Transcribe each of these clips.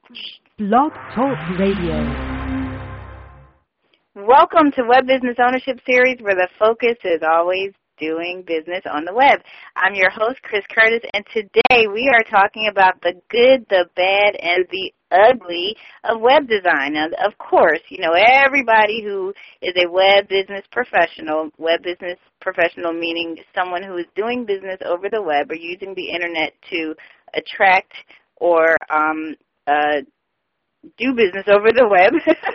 Blog Talk Radio. Welcome to Web Business Ownership Series, where the focus is always doing business on the web. I'm your host, Chris Curtis, and today we are talking about the good, the bad, and the ugly of web design. Now, of course, you know, everybody who is a web business professional meaning someone who is doing business over the web or using the Internet to attract or do business over the web,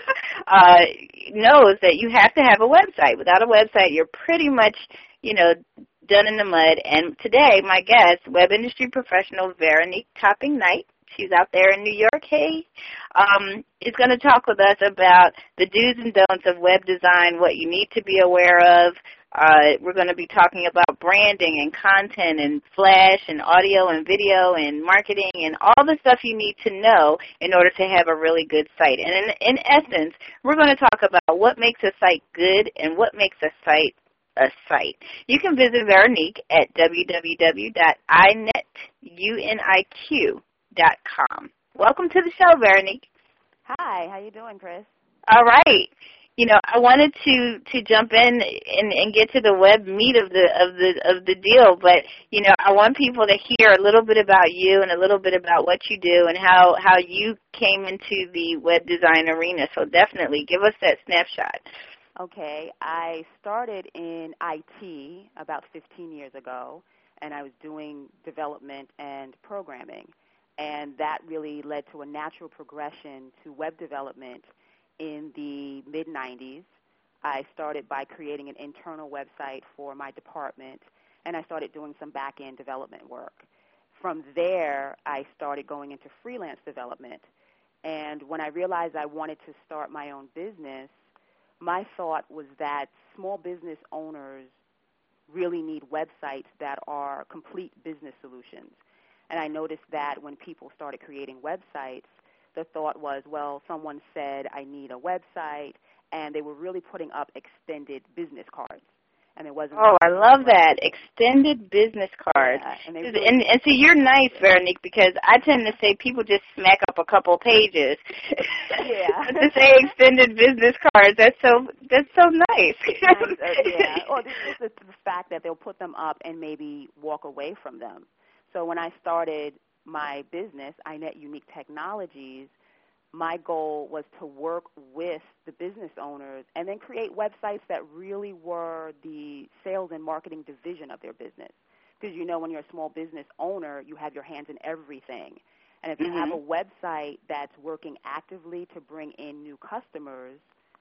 knows that you have to have a website. Without a website, you're pretty much, done in the mud. And today, my guest, web industry professional Veronique Topping-Knight, she's out there in New York, is going to talk with us about the do's and don'ts of web design, what you need to be aware of. We're going to be talking about branding and content and flash and audio and video and marketing and all the stuff you need to know in order to have a really good site. And in essence, we're going to talk about what makes a site good and what makes a site a site. You can visit Veronique at www.inetuniq.com. Welcome to the show, Veronique. Hi, how you doing, Chris? All right. I wanted to jump in and get to the web meat of the deal, but I want people to hear a little bit about you and a little bit about what you do and how you came into the web design arena. So definitely give us that snapshot. Okay, I started in IT about 15 years ago, and I was doing development and programming, and that really led to a natural progression to web development. In the mid-90s, I started by creating an internal website for my department, and I started doing some back-end development work. From there, I started going into freelance development, and when I realized I wanted to start my own business, my thought was that small business owners really need websites that are complete business solutions. And I noticed that when people started creating websites, the thought was, well, someone said I need a website, and they were really putting up extended business cards. And it wasn't. Oh, I love that, extended business cards. Yeah, and see, you're nice, Veronique, because I tend to say people just smack up a couple pages. Yeah. To say extended business cards, that's so nice. Yeah. Or just the fact that they'll put them up and maybe walk away from them. So when I started my business, iNet Unique Technologies, my goal was to work with the business owners and then create websites that really were the sales and marketing division of their business. Because when you're a small business owner, you have your hands in everything. And if you have a website that's working actively to bring in new customers,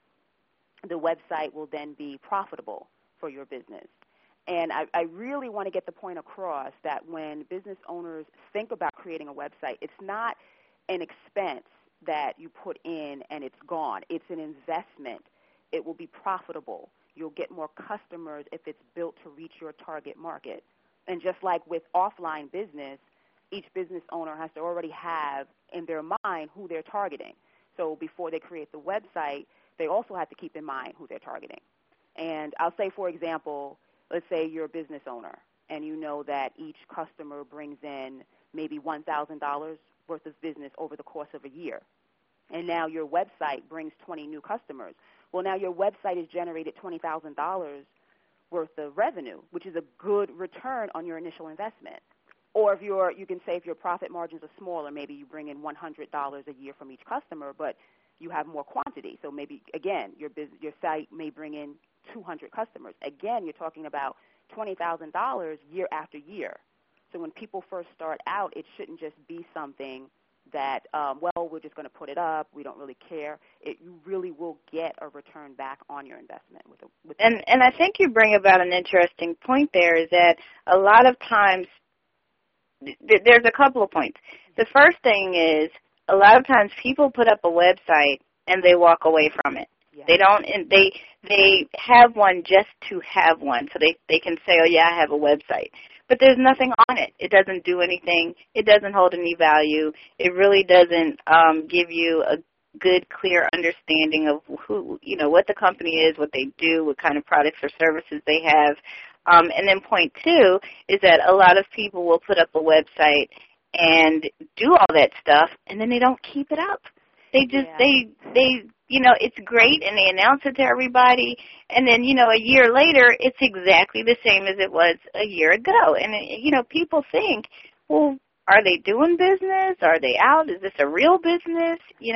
the website will then be profitable for your business. And I really want to get the point across that when business owners think about creating a website, it's not an expense that you put in and it's gone. It's an investment. It will be profitable. You'll get more customers if it's built to reach your target market. And just like with offline business, each business owner has to already have in their mind who they're targeting. So before they create the website, they also have to keep in mind who they're targeting. And I'll say, for example, let's say you're a business owner and you know that each customer brings in maybe $1,000 worth of business over the course of a year. And now your website brings 20 new customers. Well, now your website has generated $20,000 worth of revenue, which is a good return on your initial investment. Or if you can say if your profit margins are smaller, maybe you bring in $100 a year from each customer, but you have more quantity. So maybe, again, your site may bring in 200 customers. Again, you're talking about $20,000 year after year. So when people first start out, it shouldn't just be something that, we're just going to put it up. We don't really care. You really will get a return back on your investment. And I think you bring about an interesting point there is that a lot of times there's a couple of points. The first thing is a lot of times people put up a website and they walk away from it. Yeah. They don't. They have one just to have one, so they can say, oh yeah, I have a website. But there's nothing on it. It doesn't do anything. It doesn't hold any value. It really doesn't give you a good, clear understanding of what the company is, what they do, what kind of products or services they have. And then point two is that a lot of people will put up a website and do all that stuff, and then they don't keep it up. They just, they it's great, and they announce it to everybody, and then, a year later, it's exactly the same as it was a year ago. And, people think, well, are they doing business? Are they out? Is this a real business?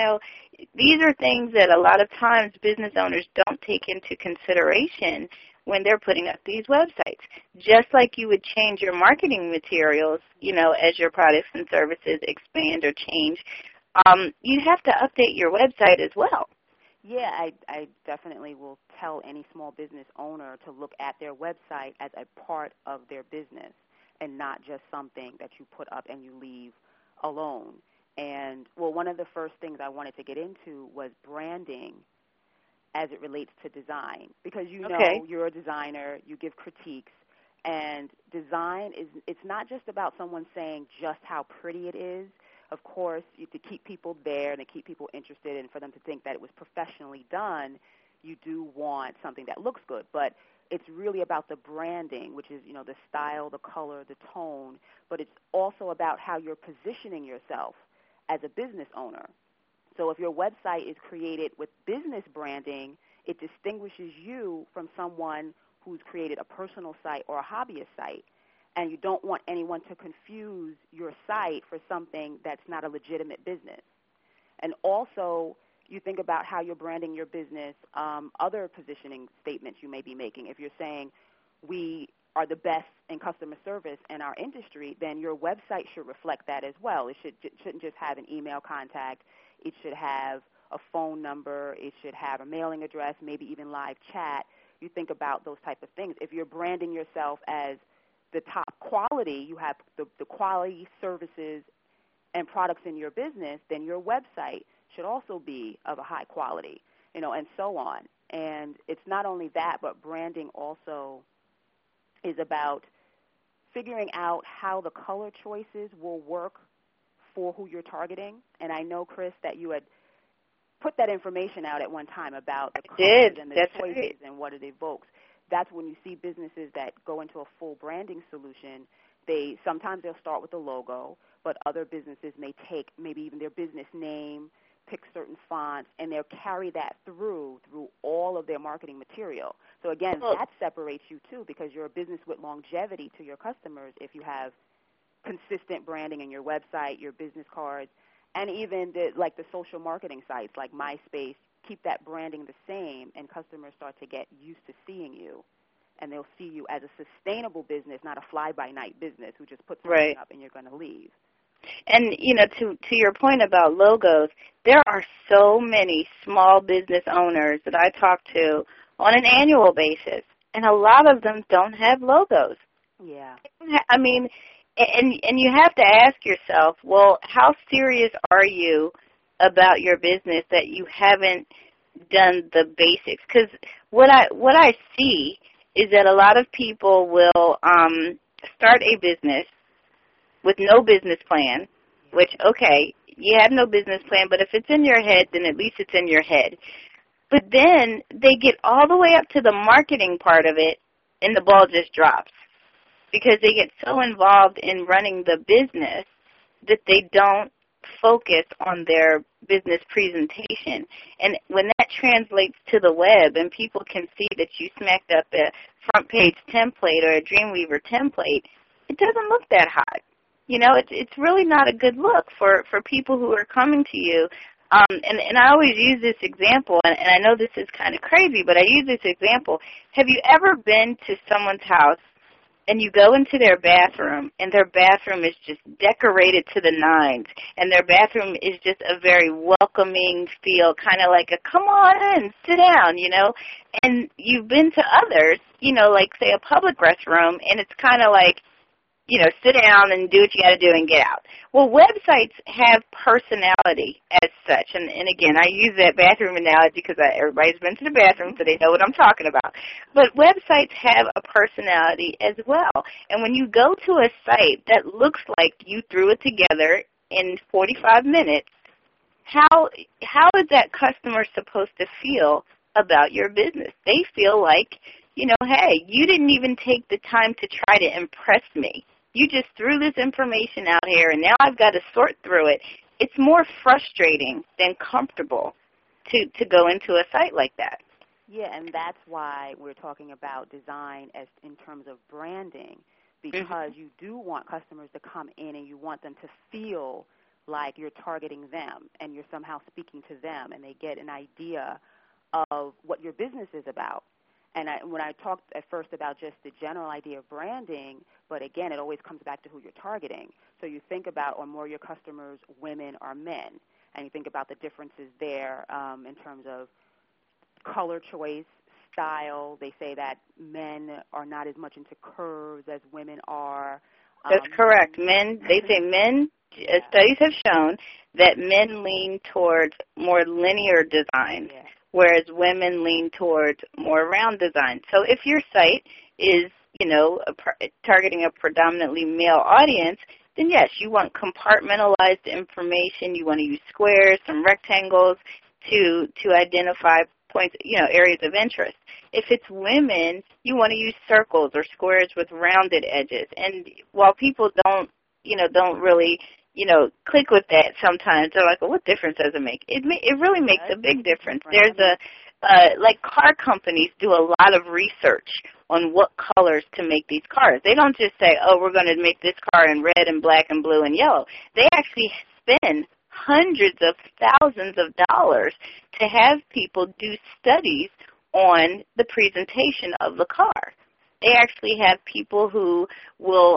These are things that a lot of times business owners don't take into consideration when they're putting up these websites. Just like you would change your marketing materials, as your products and services expand or change, you have to update your website as well. Yeah, I definitely will tell any small business owner to look at their website as a part of their business and not just something that you put up and you leave alone. And, well, one of the first things I wanted to get into was branding as it relates to design, because you're a designer, you give critiques, and design it's not just about someone saying just how pretty it is. Of course, to keep people there and to keep people interested and for them to think that it was professionally done, you do want something that looks good. But it's really about the branding, which is, the style, the color, the tone, but it's also about how you're positioning yourself as a business owner. So if your website is created with business branding, it distinguishes you from someone who's created a personal site or a hobbyist site. And you don't want anyone to confuse your site for something that's not a legitimate business. And also, you think about how you're branding your business, other positioning statements you may be making. If you're saying, we are the best in customer service in our industry, then your website should reflect that as well. It shouldn't just have an email contact. It should have a phone number. It should have a mailing address, maybe even live chat. You think about those type of things. If you're branding yourself as the top quality, you have the quality services and products in your business, then your website should also be of a high quality, and so on. And it's not only that, but branding also is about figuring out how the color choices will work for who you're targeting. And I know, Chris, that you had put that information out at one time about the colors and the choices and what it evokes. That's when you see businesses that go into a full branding solution, sometimes they'll start with a logo, but other businesses may take maybe even their business name, pick certain fonts, and they'll carry that through all of their marketing material. So, again, that separates you, too, because you're a business with longevity to your customers if you have consistent branding in your website, your business cards, and even the social marketing sites like MySpace. Keep that branding the same, and customers start to get used to seeing you, and they'll see you as a sustainable business, not a fly-by-night business who just puts something up and you're going to leave. And, to your point about logos, there are so many small business owners that I talk to on an annual basis, and a lot of them don't have logos. Yeah. I mean, and you have to ask yourself, well, how serious are you about your business that you haven't done the basics? Because what I see is that a lot of people will start a business with no business plan, which, okay, you have no business plan, but if it's in your head, then at least it's in your head. But then they get all the way up to the marketing part of it, and the ball just drops because they get so involved in running the business that they don't focus on their business presentation. And when that translates to the web and people can see that you smacked up a front page template or a Dreamweaver template, it doesn't look that hot. It's really not a good look for people who are coming to you. And I always use this example, and I know this is kind of crazy, but I use this example. Have you ever been to someone's house and you go into their bathroom, and their bathroom is just decorated to the nines, and their bathroom is just a very welcoming feel, kind of like a come on in, sit down, and you've been to others, like, say, a public restroom, and it's kind of like, sit down and do what you got to do and get out. Well, websites have personality as such. And again, I use that bathroom analogy because everybody's been to the bathroom, so they know what I'm talking about. But websites have a personality as well. And when you go to a site that looks like you threw it together in 45 minutes, how is that customer supposed to feel about your business? They feel like, hey, you didn't even take the time to try to impress me. You just threw this information out here, and now I've got to sort through it. It's more frustrating than comfortable to go into a site like that. Yeah, and that's why we're talking about design as in terms of branding, because you do want customers to come in and you want them to feel like you're targeting them and you're somehow speaking to them, and they get an idea of what your business is about. And when I talked at first about just the general idea of branding, but again, it always comes back to who you're targeting. So you think about, are more your customers women or men? And you think about the differences there in terms of color choice, style. They say that men are not as much into curves as women are. That's correct. They say men, studies have shown that men lean towards more linear designs, whereas women lean towards more round designs. So if your site is, targeting a predominantly male audience, then yes, you want compartmentalized information. You want to use squares, some rectangles to identify points, areas of interest. If it's women, you want to use circles or squares with rounded edges. And while people don't really, click with that sometimes, they're like, well, what difference does it make? It really makes a big difference. There's like car companies do a lot of research on what colors to make these cars. They don't just say, oh, we're going to make this car in red and black and blue and yellow. They actually spend hundreds of thousands of dollars to have people do studies on the presentation of the car. They actually have people who will,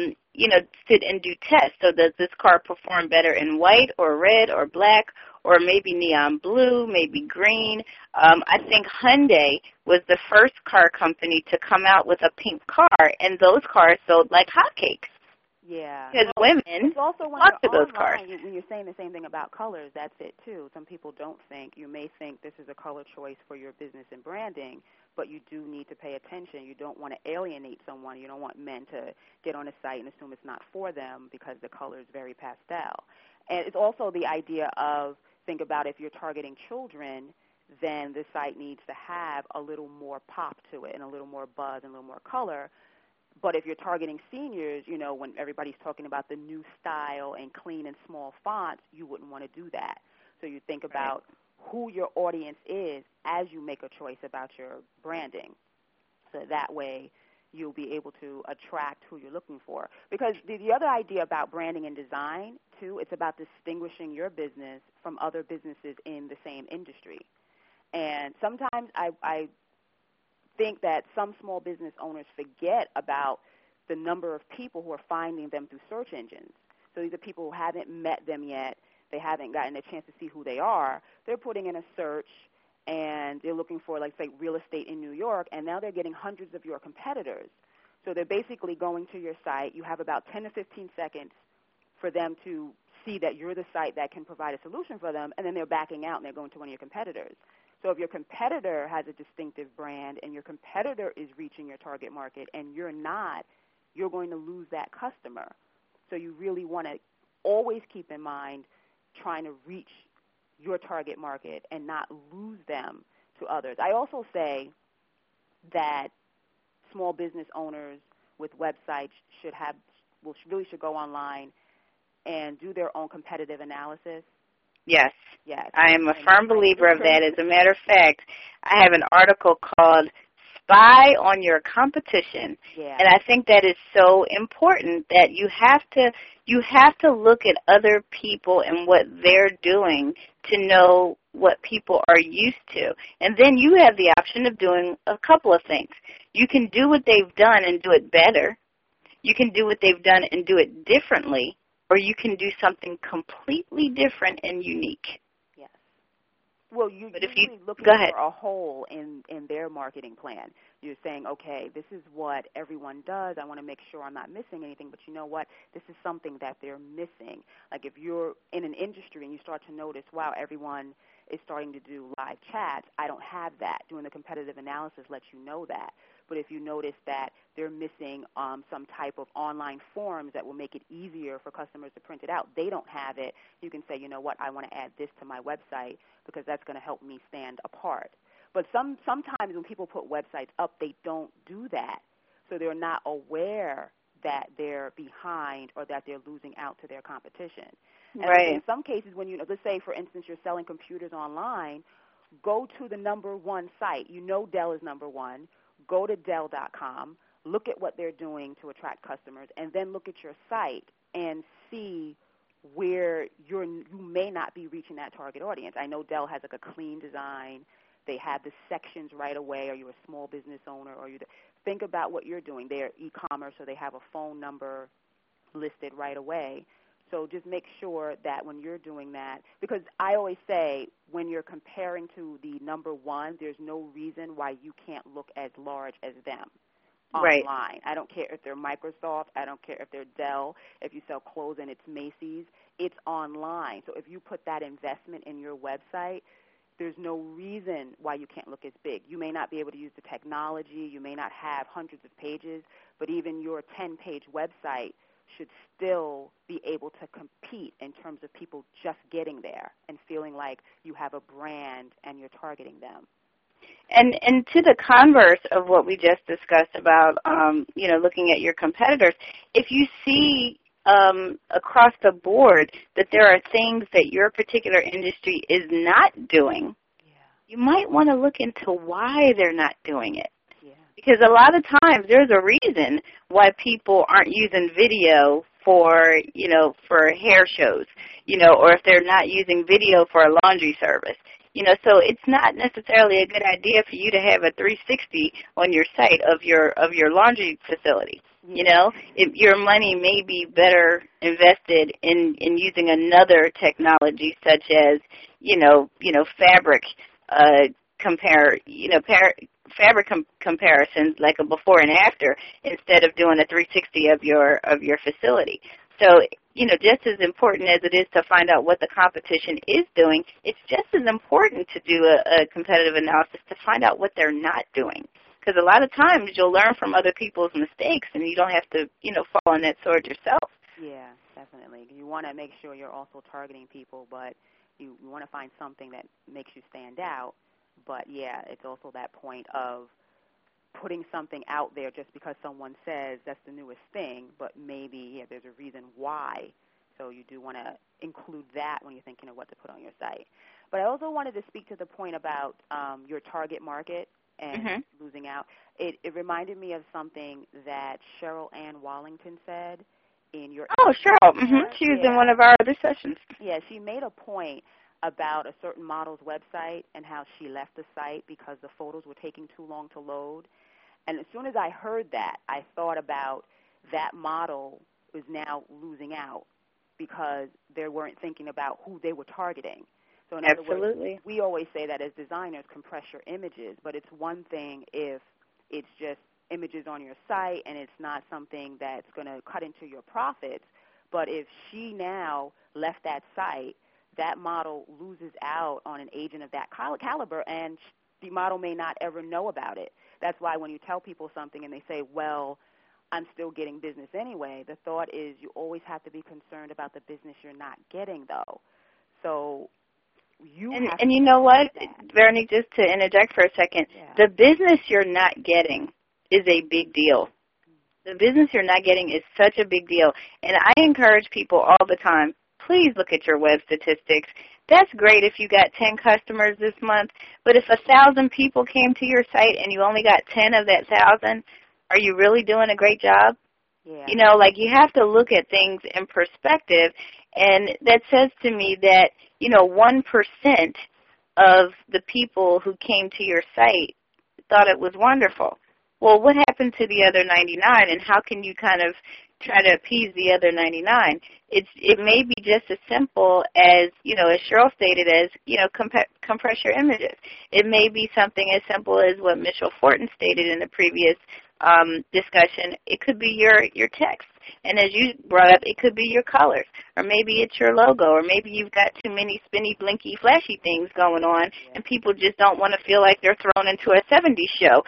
sit and do tests. So does this car perform better in white or red or black or maybe neon blue, maybe green? I think Hyundai was the first car company to come out with a pink car, and those cars sold like hotcakes. Yeah. Because women flock to those cars. When you're saying the same thing about colors, that's it too. Some people don't think. You may think this is a color choice for your business and branding, but you do need to pay attention. You don't want to alienate someone. You don't want men to get on a site and assume it's not for them because the color is very pastel. And it's also the idea of, think about if you're targeting children, then the site needs to have a little more pop to it and a little more buzz and a little more color. But if you're targeting seniors, when everybody's talking about the new style and clean and small fonts, you wouldn't want to do that. So you think about who your audience is as you make a choice about your branding. So that way you'll be able to attract who you're looking for. Because the other idea about branding and design, too, it's about distinguishing your business from other businesses in the same industry. And sometimes I think that some small business owners forget about the number of people who are finding them through search engines. So these are people who haven't met them yet. They haven't gotten a chance to see who they are. They're putting in a search, and they're looking for, like, say, real estate in New York, and now they're getting hundreds of your competitors. So they're basically going to your site. You have about 10 to 15 seconds for them to see that you're the site that can provide a solution for them, and then they're backing out and they're going to one of your competitors. So if your competitor has a distinctive brand and your competitor is reaching your target market and you're not, you're going to lose that customer. So you really want to always keep in mind trying to reach your target market and not lose them to others. I also say that small business owners with websites should go online and do their own competitive analysis. Yes. I am a firm believer of that. As a matter of fact, I have an article called Spy on Your Competition. And I think that is so important that you have to look at other people and what they're doing to know what people are used to. And then you have the option of doing a couple of things. You can do what they've done and do it better. You can do what they've done and do it differently. Or you can do something completely different and unique. Yes. Well, you're usually looking for a hole in their marketing plan. You're saying, okay, this is what everyone does. I want to make sure I'm not missing anything. But you know what? This is something that they're missing. Like if you're in an industry and you start to notice, wow, everyone is starting to do live chats. I don't have that. Doing the competitive analysis lets you know that. But if you notice that they're missing some type of online forms that will make it easier for customers to print it out, they don't have it, you can say, you know what, I want to add this to my website because that's going to help me stand apart. But sometimes when people put websites up, they don't do that. So they're not aware that they're behind or that they're losing out to their competition. And Right. in some cases, when let's say, for instance, you're selling computers online, go to the number one site. You know Dell is number one. Go to Dell.com, look at what they're doing to attract customers, and then look at your site and see where you may not be reaching that target audience. I know Dell has like a clean design. They have the sections right away. Are you a small business owner? Think about what you're doing. They're e-commerce, so they have a phone number listed right away. So just make sure that when you're doing that, because I always say when you're comparing to the number one, there's no reason why you can't look as large as them Right. online. I don't care if they're Microsoft. I don't care if they're Dell. If you sell clothes and it's Macy's, it's online. So if you put that investment in your website, there's no reason why you can't look as big. You may not be able to use the technology. You may not have hundreds of pages, but even your 10-page website should still be able to compete in terms of people just getting there and feeling like you have a brand and you're targeting them. And to the converse of what we just discussed about, looking at your competitors, if you see across the board that there are things that your particular industry is not doing, you might want to look into why they're not doing it. Because a lot of times there's a reason why people aren't using video for hair shows, or if they're not using video for a laundry service. So it's not necessarily a good idea for you to have a 360 on your site of your laundry facility. If your money may be better invested in using another technology such as, fabric comparisons like a before and after instead of doing a 360 of your facility. So, just as important as it is to find out what the competition is doing, it's just as important to do a competitive analysis to find out what they're not doing. Because a lot of times you'll learn from other people's mistakes and you don't have to, fall on that sword yourself. Yeah, definitely. You want to make sure you're also targeting people, but you want to find something that makes you stand out. But, yeah, it's also that point of putting something out there just because someone says that's the newest thing, but maybe there's a reason why. So you do want to include that when you're thinking of what to put on your site. But I also wanted to speak to the point about your target market and losing out. It reminded me of something that Cheryl Ann Wallington said in your Cheryl. She was in one of our other sessions. Yeah, she made a point about a certain model's website and how she left the site because the photos were taking too long to load. And as soon as I heard that, I thought about that model was now losing out because they weren't thinking about who they were targeting. So in other words, we always say that as designers, compress your images, but it's one thing if it's just images on your site and it's not something that's going to cut into your profits. But if she now left that site, that model loses out on an agent of that caliber, and the model may not ever know about it. That's why when you tell people something and they say, well, I'm still getting business anyway, the thought is you always have to be concerned about the business you're not getting, though. So and you know what, Veronique, just to interject for a second, the business you're not getting is a big deal. The business you're not getting is such a big deal. And I encourage people all the time, please look at your web statistics. That's great if you got 10 customers this month, but if 1,000 people came to your site and you only got 10 of that 1,000, are you really doing a great job? Yeah. You have to look at things in perspective, and that says to me that, 1% of the people who came to your site thought it was wonderful. Well, what happened to the other 99, and how can you kind of try to appease the other 99? It may be just as simple as, as Cheryl stated, as, compress your images. It may be something as simple as what Mitchell Fortin stated in the previous discussion. It could be your text. And as you brought up, it could be your colors, or maybe it's your logo, or maybe you've got too many spinny, blinky, flashy things going on, and people just don't want to feel like they're thrown into a 70s show.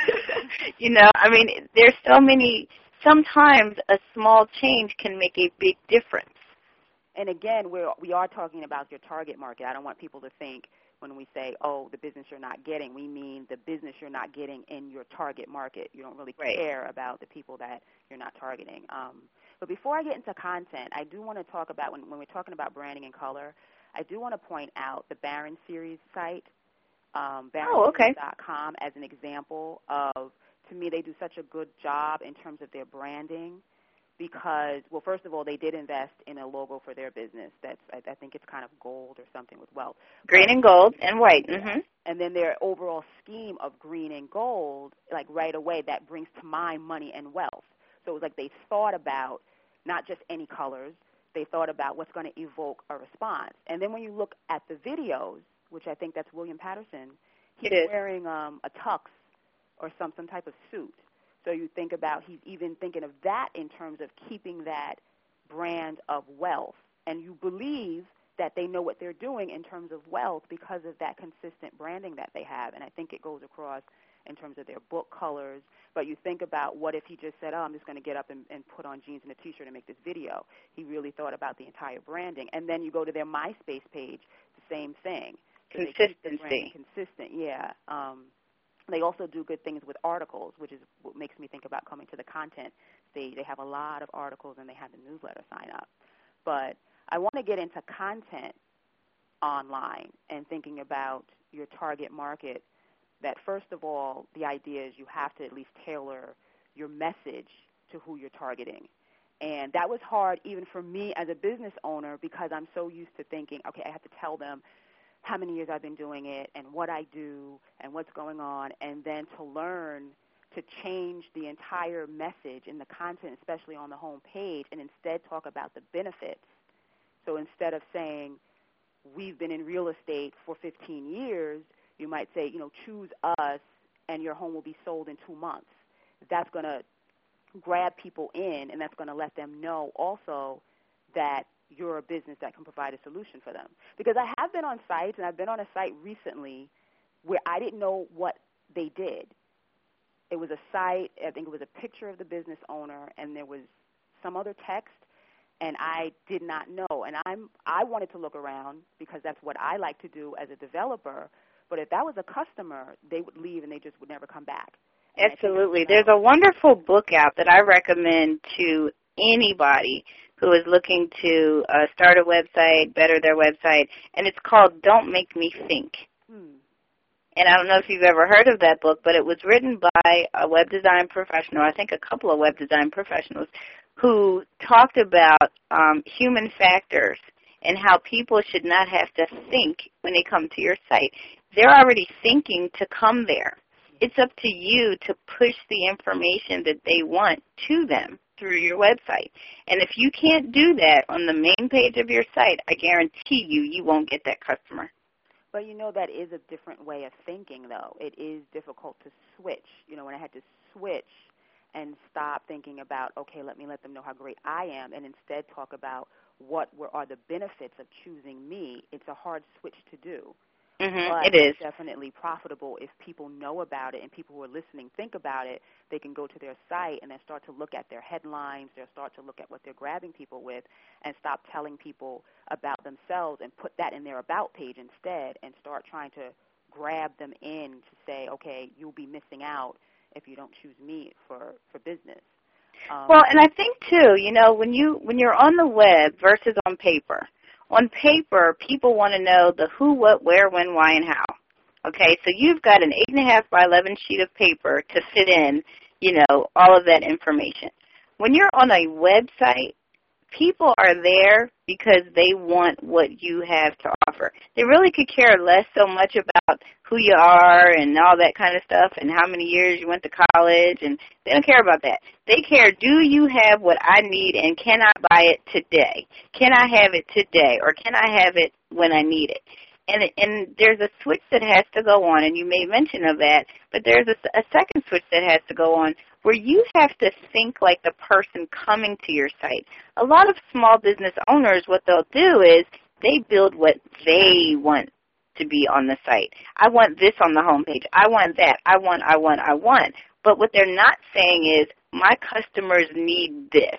There's so many. Sometimes a small change can make a big difference. And again, we are talking about your target market. I don't want people to think when we say, oh, the business you're not getting, we mean the business you're not getting in your target market. You don't really care about the people that you're not targeting. But before I get into content, I do want to talk about, when we're talking about branding and color, I do want to point out the Barron Series site, barronseries.com, as an example of, to me, they do such a good job in terms of their branding because, well, first of all, they did invest in a logo for their business. That's, I think it's kind of gold or something with wealth. Green and gold and white. Mm-hmm. And then their overall scheme of green and gold, like right away, that brings to mind money and wealth. So it was like they thought about not just any colors. They thought about what's going to evoke a response. And then when you look at the videos, which I think that's William Patterson, he's wearing a tux or some type of suit. So you think about, he's even thinking of that in terms of keeping that brand of wealth. And you believe that they know what they're doing in terms of wealth because of that consistent branding that they have. And I think it goes across in terms of their book colors. But you think about, what if he just said, oh, I'm just going to get up and put on jeans and a T-shirt and make this video. He really thought about the entire branding. And then you go to their MySpace page, the same thing. So consistency. Consistent, yeah. They also do good things with articles, which is what makes me think about coming to the content. They have a lot of articles, and they have the newsletter sign up. But I want to get into content online and thinking about your target market, that first of all, the idea is you have to at least tailor your message to who you're targeting. And that was hard even for me as a business owner because I'm so used to thinking, okay, I have to tell them how many years I've been doing it and what I do and what's going on, and then to learn to change the entire message in the content, especially on the home page, and instead talk about the benefits. So instead of saying, we've been in real estate for 15 years, you might say, choose us and your home will be sold in 2 months. That's going to grab people in, and that's going to let them know also that you're a business that can provide a solution for them. Because I have been on sites, and I've been on a site recently where I didn't know what they did. It was a site, I think it was a picture of the business owner, and there was some other text, and I did not know. And I wanted to look around because that's what I like to do as a developer. But if that was a customer, they would leave and they just would never come back. And absolutely. There's a wonderful book out that I recommend to anybody who is looking to start a website, better their website, and it's called Don't Make Me Think. And I don't know if you've ever heard of that book, but it was written by a web design professional, I think a couple of web design professionals, who talked about human factors and how people should not have to think when they come to your site. They're already thinking to come there. It's up to you to push the information that they want to them through your website. And if you can't do that on the main page of your site, I guarantee you won't get that customer. But that is a different way of thinking, though. It is difficult to switch. When I had to switch and stop thinking about, okay, let them know how great I am, and instead talk about what are the benefits of choosing me, it's a hard switch to do. But it is. It's definitely profitable if people know about it and people who are listening think about it. They can go to their site and then start to look at their headlines. They'll start to look at what they're grabbing people with and stop telling people about themselves and put that in their about page instead and start trying to grab them in to say, okay, you'll be missing out if you don't choose me for business. Well, and I think, too, when you're on the web versus on paper, people want to know the who, what, where, when, why, and how. Okay, so you've got an 8.5 by 11 sheet of paper to fit in, all of that information. When you're on a website, people are there because they want what you have to offer. They really could care less so much about who you are and all that kind of stuff and how many years you went to college, and they don't care about that. They care, do you have what I need, and can I buy it today? Can I have it today, or can I have it when I need it? And there's a switch that has to go on, and you made mention of that, but there's a second switch that has to go on where you have to think like the person coming to your site. A lot of small business owners, what they'll do is they build what they want to be on the site. I want this on the homepage. I want that. I want. But what they're not saying is, my customers need this.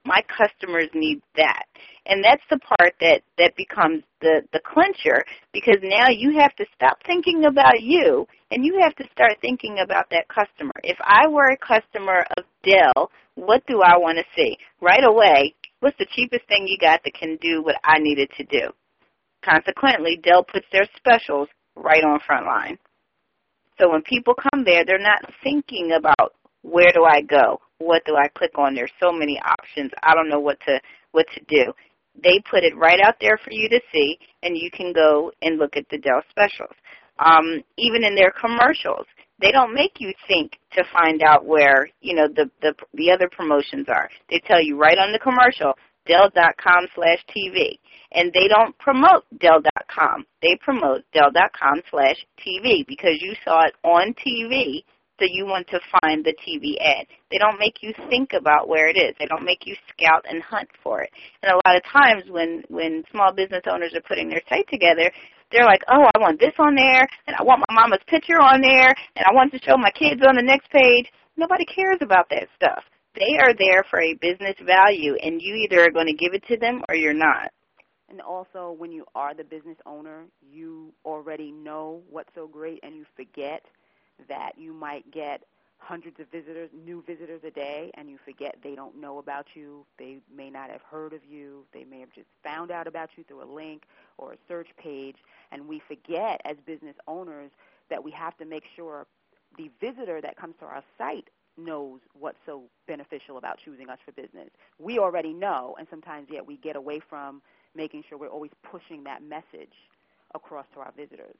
My customers need that. And that's the part that becomes the clincher, because now you have to stop thinking about you and you have to start thinking about that customer. If I were a customer of Dell, what do I want to see? Right away, what's the cheapest thing you got that can do what I needed to do? Consequently, Dell puts their specials right on Frontline. So when people come there, they're not thinking about where do I go? What do I click on? There's so many options. I don't know what to do. They put it right out there for you to see, and you can go and look at the Dell specials. Even in their commercials, they don't make you think to find out where, the other promotions are. They tell you right on the commercial, Dell.com/TV. And they don't promote Dell.com. They promote Dell.com/TV because you saw it on TV, so you want to find the TV ad. They don't make you think about where it is. They don't make you scout and hunt for it. And a lot of times when small business owners are putting their site together, they're like, oh, I want this on there, and I want my mama's picture on there, and I want to show my kids on the next page. Nobody cares about that stuff. They are there for a business value, and you either are going to give it to them or you're not. And also, when you are the business owner, you already know what's so great, and you forget that you might get hundreds of visitors, new visitors a day, and you forget they don't know about you. They may not have heard of you. They may have just found out about you through a link or a search page. And we forget as business owners that we have to make sure the visitor that comes to our site knows what's so beneficial about choosing us for business. We already know, and sometimes yet we get away from making sure we're always pushing that message across to our visitors.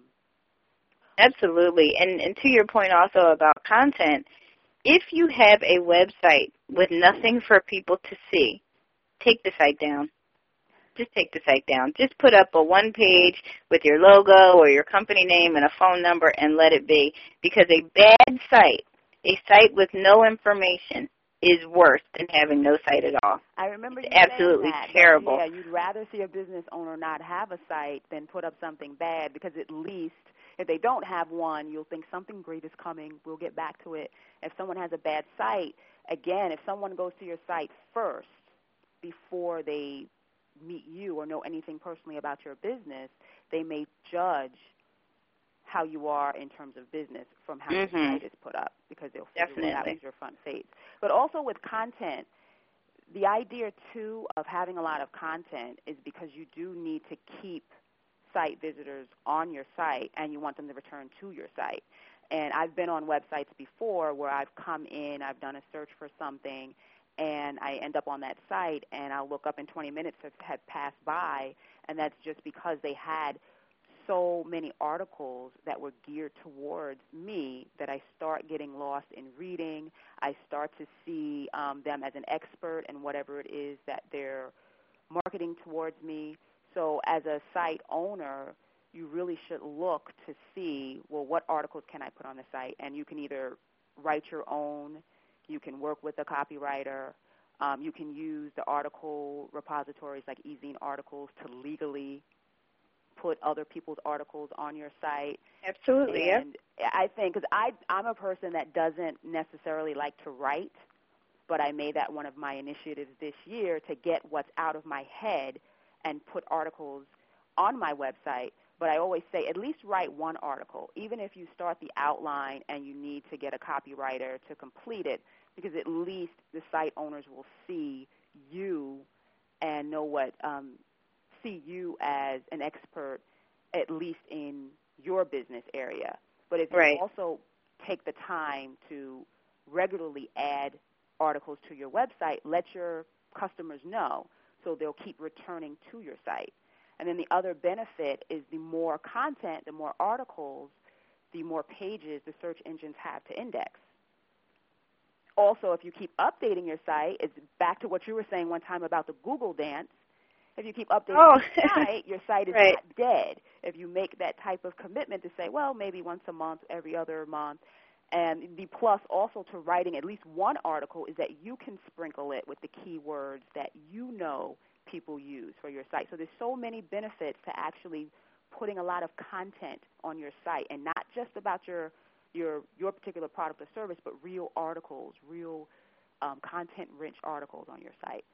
Absolutely. And to your point also about content, if you have a website with nothing for people to see, take the site down. Just take the site down. Just put up a one page with your logo or your company name and a phone number and let it be. Because a bad site, a site with no information, is worse than having no site at all. I remember you absolutely saying that, terrible. Yeah, you'd rather see a business owner not have a site than put up something bad, because at least if they don't have one, you'll think something great is coming. We'll get back to it. If someone has a bad site, again, if someone goes to your site first before they meet you or know anything personally about your business, they may judge how you are in terms of business from how your site is put up, because they'll figure that was your front face. But also with content, the idea, too, of having a lot of content is because you do need to keep site visitors on your site, and you want them to return to your site. And I've been on websites before where I've come in, I've done a search for something, and I end up on that site, and I'll look up in 20 minutes that had passed by, and that's just because they had so many articles that were geared towards me that I start getting lost in reading. I start to see them as an expert in whatever it is that they're marketing towards me. So as a site owner, you really should look to see, well, what articles can I put on the site? And you can either write your own, you can work with a copywriter, you can use the article repositories like eZine Articles to legally put other people's articles on your site. Absolutely, and I think, because I'm a person that doesn't necessarily like to write, but I made that one of my initiatives this year to get what's out of my head and put articles on my website. But I always say at least write one article, even if you start the outline and you need to get a copywriter to complete it, because at least the site owners will see you and know see you as an expert, at least in your business area. But if you also take the time to regularly add articles to your website, let your customers know so they'll keep returning to your site. And then the other benefit is the more content, the more articles, the more pages the search engines have to index. Also, if you keep updating your site, it's back to what you were saying one time about the Google dance. If you keep updating your site is not dead. If you make that type of commitment to say, well, maybe once a month, every other month. And the plus also to writing at least one article is that you can sprinkle it with the keywords that you know people use for your site. So there's so many benefits to actually putting a lot of content on your site, and not just about your particular product or service, but real articles, real content-rich articles on your site.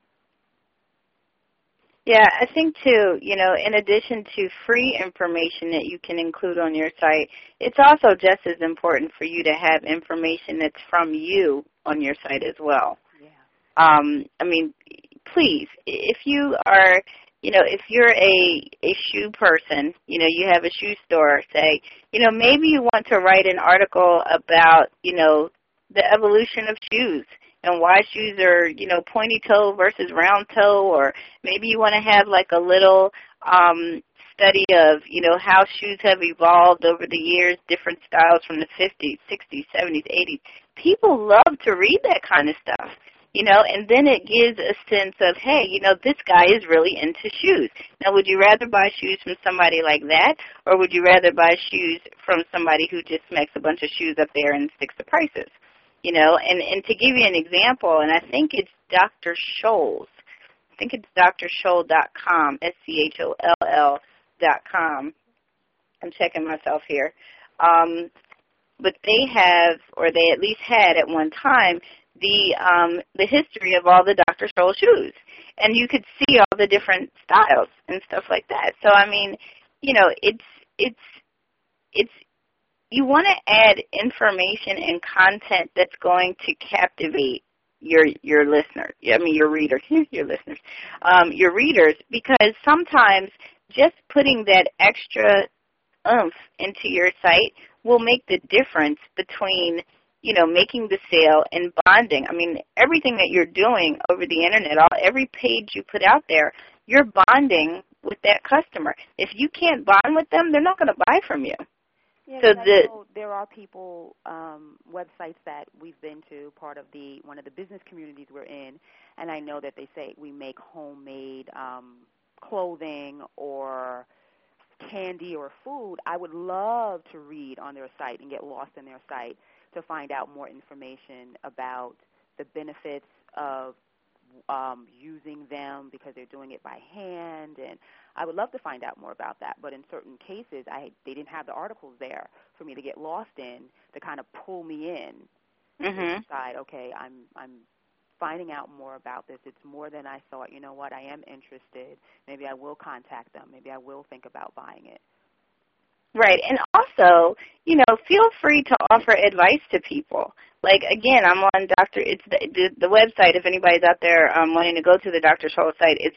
Yeah, I think too, in addition to free information that you can include on your site, it's also just as important for you to have information that's from you on your site as well. Yeah. Please, if you are, if you're a shoe person, you have a shoe store, say, maybe you want to write an article about, the evolution of shoes and why shoes are, pointy toe versus round toe, or maybe you want to have like a little study of, how shoes have evolved over the years, different styles from the 50s, 60s, 70s, 80s. People love to read that kind of stuff, and then it gives a sense of, hey, this guy is really into shoes. Now, would you rather buy shoes from somebody like that, or would you rather buy shoes from somebody who just makes a bunch of shoes up there and sticks the prices? And to give you an example, and I think it's Dr. Scholl's. I think it's drscholl.com, SCHOLL.com. I'm checking myself here. But they have, or they at least had at one time, the history of all the Dr. Scholl shoes. And you could see all the different styles and stuff like that. So, it's you want to add information and content that's going to captivate your listeners. Your readers, your listeners, your readers, because sometimes just putting that extra oomph into your site will make the difference between, making the sale and bonding. Everything that you're doing over the Internet, every page you put out there, you're bonding with that customer. If you can't bond with them, they're not going to buy from you. Yeah, so there are people, websites that we've been to, part of one of the business communities we're in, and I know that they say we make homemade clothing or candy or food. I would love to read on their site and get lost in their site to find out more information about the benefits of using them because they're doing it by hand, and I would love to find out more about that. But in certain cases, they didn't have the articles there for me to get lost in to kind of pull me in. To decide, okay, I'm finding out more about this. It's more than I thought. You know what? I am interested. Maybe I will contact them. Maybe I will think about buying it. Right, and also, feel free to offer advice to people. Like, again, I'm on it's the website, if anybody's out there wanting to go to the Dr. Scholl site, it's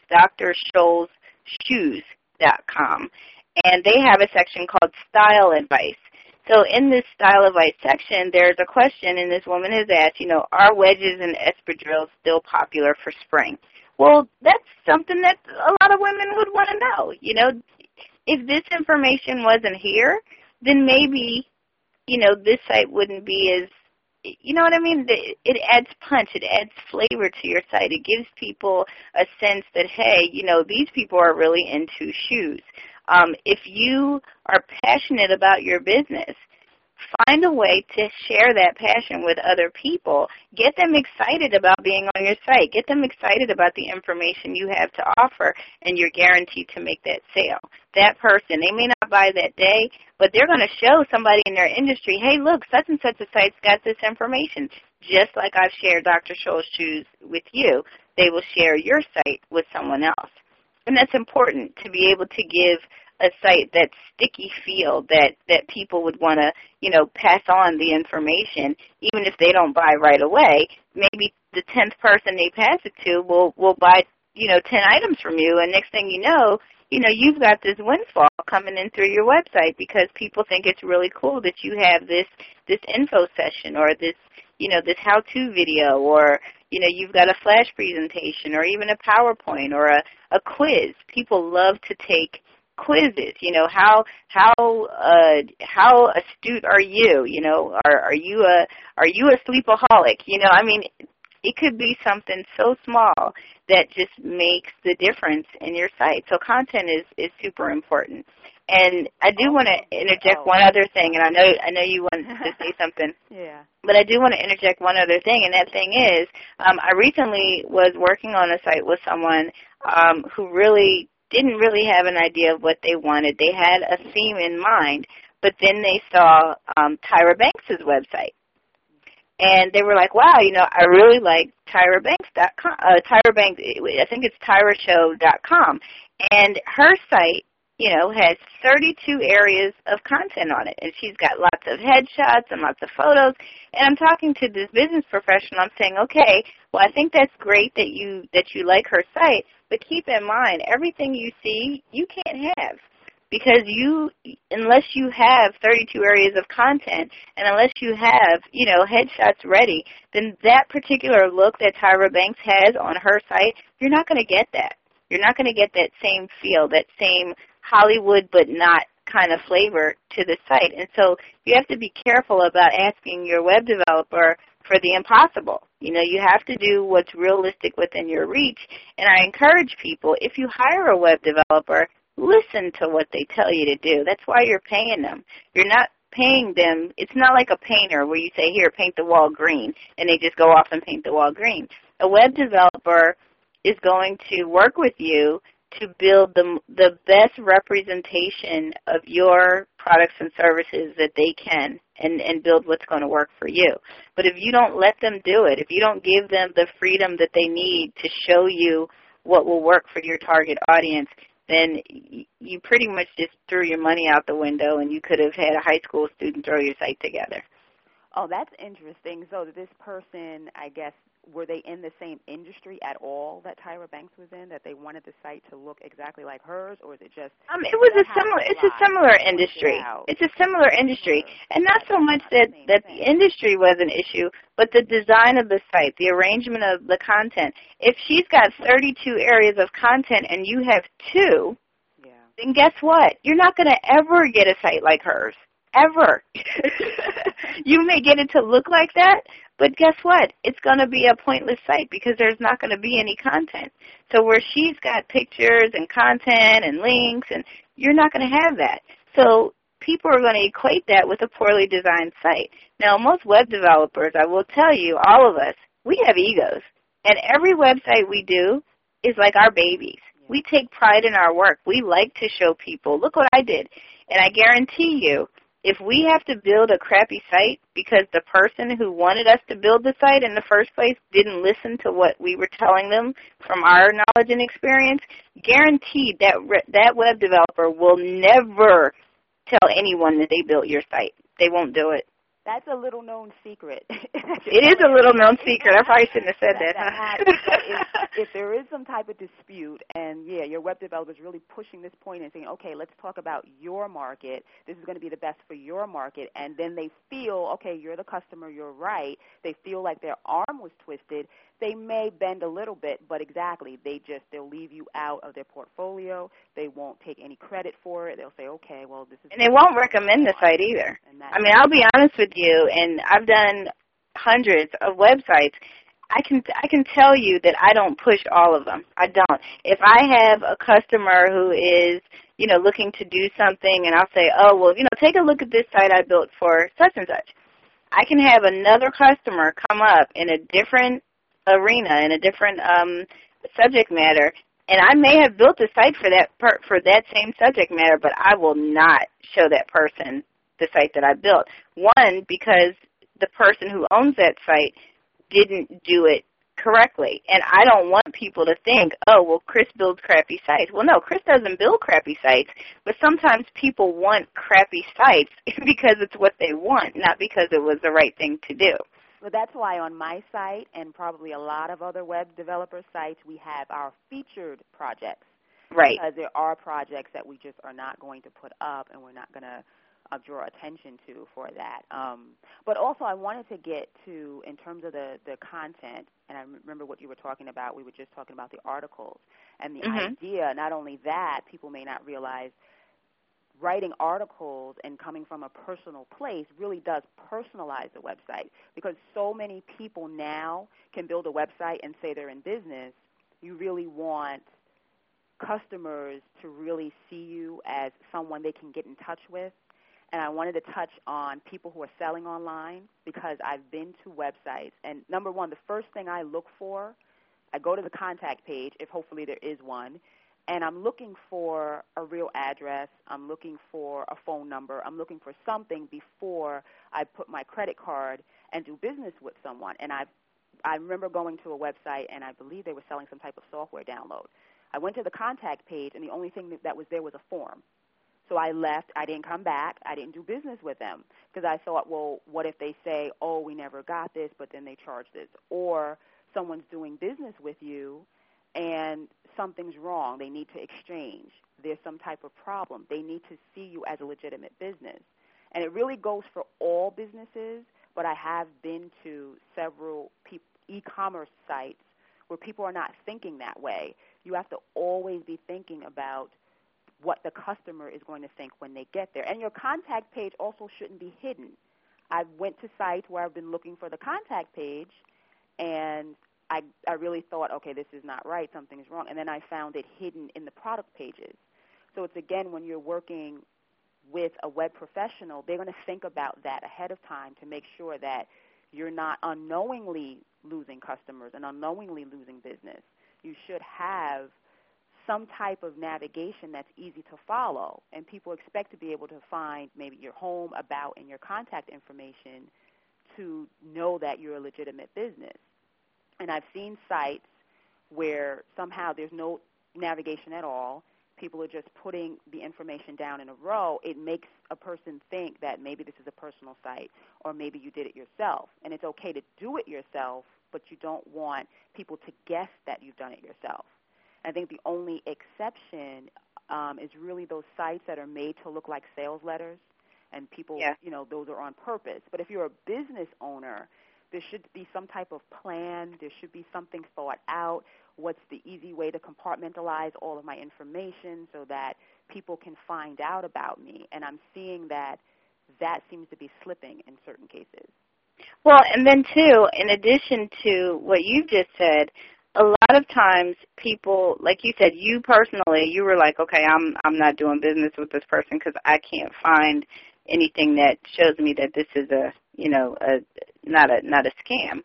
drschollsshoes.com. And they have a section called Style Advice. So in this Style Advice section, there's a question, and this woman has asked, are wedges and espadrilles still popular for spring? Well, that's something that a lot of women would want to know, If this information wasn't here, then maybe, this site wouldn't be as, it adds punch, it adds flavor to your site. It gives people a sense that, hey, these people are really into shoes. If you are passionate about your business, find a way to share that passion with other people. Get them excited about being on your site. Get them excited about the information you have to offer, and you're guaranteed to make that sale. That person, they may not buy that day, but they're going to show somebody in their industry, hey, look, such and such a site's got this information. Just like I've shared Dr. Scholl's shoes with you, they will share your site with someone else. And that's important to be able to give a site that sticky feel that people would want to, pass on the information, even if they don't buy right away. Maybe the 10th person they pass it to will buy, 10 items from you, and next thing you know, you've got this windfall coming in through your website because people think it's really cool that you have this info session or this, this how-to video, or, you've got a flash presentation or even a PowerPoint or a quiz. People love to take quizzes. How astute are you? Are you a sleepaholic? It could be something so small that just makes the difference in your site. So content is super important. And I do want to interject one other thing, and I know you want to say something. Yeah. But I do want to interject one other thing, and that thing is, I recently was working on a site with someone who really didn't really have an idea of what they wanted. They had a theme in mind, but then they saw Tyra Banks' website. And they were like, wow, I really like TyraBanks.com. Tyra Banks, I think it's TyraShow.com. And her site, has 32 areas of content on it. And she's got lots of headshots and lots of photos. And I'm talking to this business professional. I'm saying, okay, well, I think that's great that you like her site, but keep in mind, everything you see, you can't have. Because unless you have 32 areas of content and unless you have, headshots ready, then that particular look that Tyra Banks has on her site, you're not going to get that. You're not going to get that same feel, that same Hollywood but not kind of flavor to the site. And so you have to be careful about asking your web developer for the impossible. You have to do what's realistic within your reach. And I encourage people, if you hire a web developer, listen to what they tell you to do. That's why you're paying them. You're not paying them. It's not like a painter where you say, here, paint the wall green, and they just go off and paint the wall green. A web developer is going to work with you to build the best representation of your products and services that they can and build what's going to work for you. But if you don't let them do it, if you don't give them the freedom that they need to show you what will work for your target audience, then you pretty much just threw your money out the window and you could have had a high school student throw your site together. Oh, that's interesting. So this person, I guess, were they in the same industry at all that Tyra Banks was in, that they wanted the site to look exactly like hers, or is it just? It's a similar industry. It's a similar industry, and not so much that the industry was an issue, but the design of the site, the arrangement of the content. If she's got 32 areas of content and you have 2, then guess what? You're not going to ever get a site like hers. Ever. You may get it to look like that, but guess what? It's going to be a pointless site because there's not going to be any content. So where she's got pictures and content and links, and you're not going to have that. So people are going to equate that with a poorly designed site. Now, most web developers, I will tell you, all of us, we have egos. And every website we do is like our babies. We take pride in our work. We like to show people, look what I did. And I guarantee you, if we have to build a crappy site because the person who wanted us to build the site in the first place didn't listen to what we were telling them from our knowledge and experience, guaranteed that web developer will never tell anyone that they built your site. They won't do it. That's a little-known secret. It is a little-known secret. I probably shouldn't have said that. If there is some type of dispute and, your web developer is really pushing this point and saying, okay, let's talk about your market. This is going to be the best for your market. And then they feel, okay, you're the customer, you're right. They feel like their arm was twisted. They may bend a little bit, but exactly, they'll leave you out of their portfolio. They won't take any credit for it. They'll say, okay, well, this is. And they won't recommend the site either. I mean, I'll be honest with you, and I've done hundreds of websites. I can tell you that I don't push all of them. I don't. If I have a customer who is, looking to do something, and I'll say, oh, well, take a look at this site I built for such and such. I can have another customer come up in a different arena, in a different subject matter, and I may have built a site for that same subject matter, but I will not show that person the site that I built. One, because the person who owns that site didn't do it correctly. And I don't want people to think, oh, well, Chris builds crappy sites. Well, no, Chris doesn't build crappy sites, but sometimes people want crappy sites because it's what they want, not because it was the right thing to do. Well, that's why on my site and probably a lot of other web developer sites, we have our featured projects. Right. Because there are projects that we just are not going to put up and we're not going to draw attention to for that. But also I wanted to get to, in terms of the content, and I remember what you were talking about, we were just talking about the articles and the idea, not only that, people may not realize writing articles and coming from a personal place really does personalize the website, because so many people now can build a website and say they're in business. You really want customers to really see you as someone they can get in touch with. And I wanted to touch on people who are selling online, because I've been to websites. And number one, the first thing I look for, I go to the contact page, if hopefully there is one, and I'm looking for a real address, I'm looking for a phone number, I'm looking for something before I put my credit card and do business with someone. And I remember going to a website, and I believe they were selling some type of software download. I went to the contact page, and the only thing that was there was a form. So I left. I didn't come back. I didn't do business with them because I thought, well, what if they say, oh, we never got this, but then they charge this? Or someone's doing business with you, and something's wrong. They need to exchange. There's some type of problem. They need to see you as a legitimate business. And it really goes for all businesses, but I have been to several e-commerce sites where people are not thinking that way. You have to always be thinking about what the customer is going to think when they get there. And your contact page also shouldn't be hidden. I went to sites where I've been looking for the contact page, and I really thought, okay, this is not right, something is wrong, and then I found it hidden in the product pages. So it's, again, when you're working with a web professional, they're going to think about that ahead of time to make sure that you're not unknowingly losing customers and unknowingly losing business. You should have some type of navigation that's easy to follow, and people expect to be able to find maybe your home, about, and your contact information to know that you're a legitimate business. And I've seen sites where somehow there's no navigation at all. People are just putting the information down in a row. It makes a person think that maybe this is a personal site or maybe you did it yourself. And it's okay to do it yourself, but you don't want people to guess that you've done it yourself. I think the only exception is really those sites that are made to look like sales letters, and people, those are on purpose. But if you're a business owner, there should be some type of plan. There should be something thought out. What's the easy way to compartmentalize all of my information so that people can find out about me? And I'm seeing that seems to be slipping in certain cases. Well, and then, too, in addition to what you just said, a lot of times people, like you said, you personally, you were like, okay, I'm not doing business with this person because I can't find anything that shows me that this is not a scam.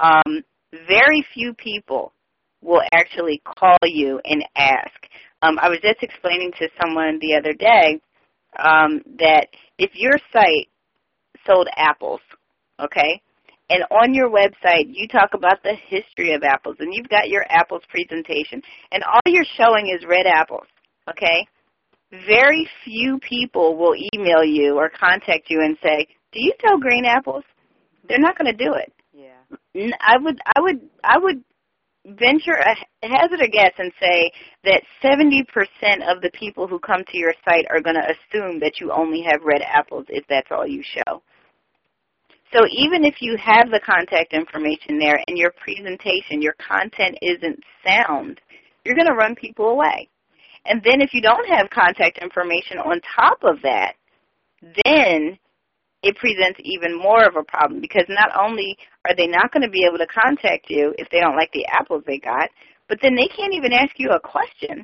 Very few people will actually call you and ask. I was just explaining to someone the other day that if your site sold apples, okay, and on your website you talk about the history of apples and you've got your apples presentation and all you're showing is red apples, okay, very few people will email you or contact you and say, do you sell green apples? They're not going to do it. Yeah. I would venture a hazard a guess and say that 70% of the people who come to your site are going to assume that you only have red apples if that's all you show. So even if you have the contact information there and your presentation, your content isn't sound, you're going to run people away. And then if you don't have contact information on top of that, then it presents even more of a problem because not only are they not going to be able to contact you if they don't like the apples they got, but then they can't even ask you a question.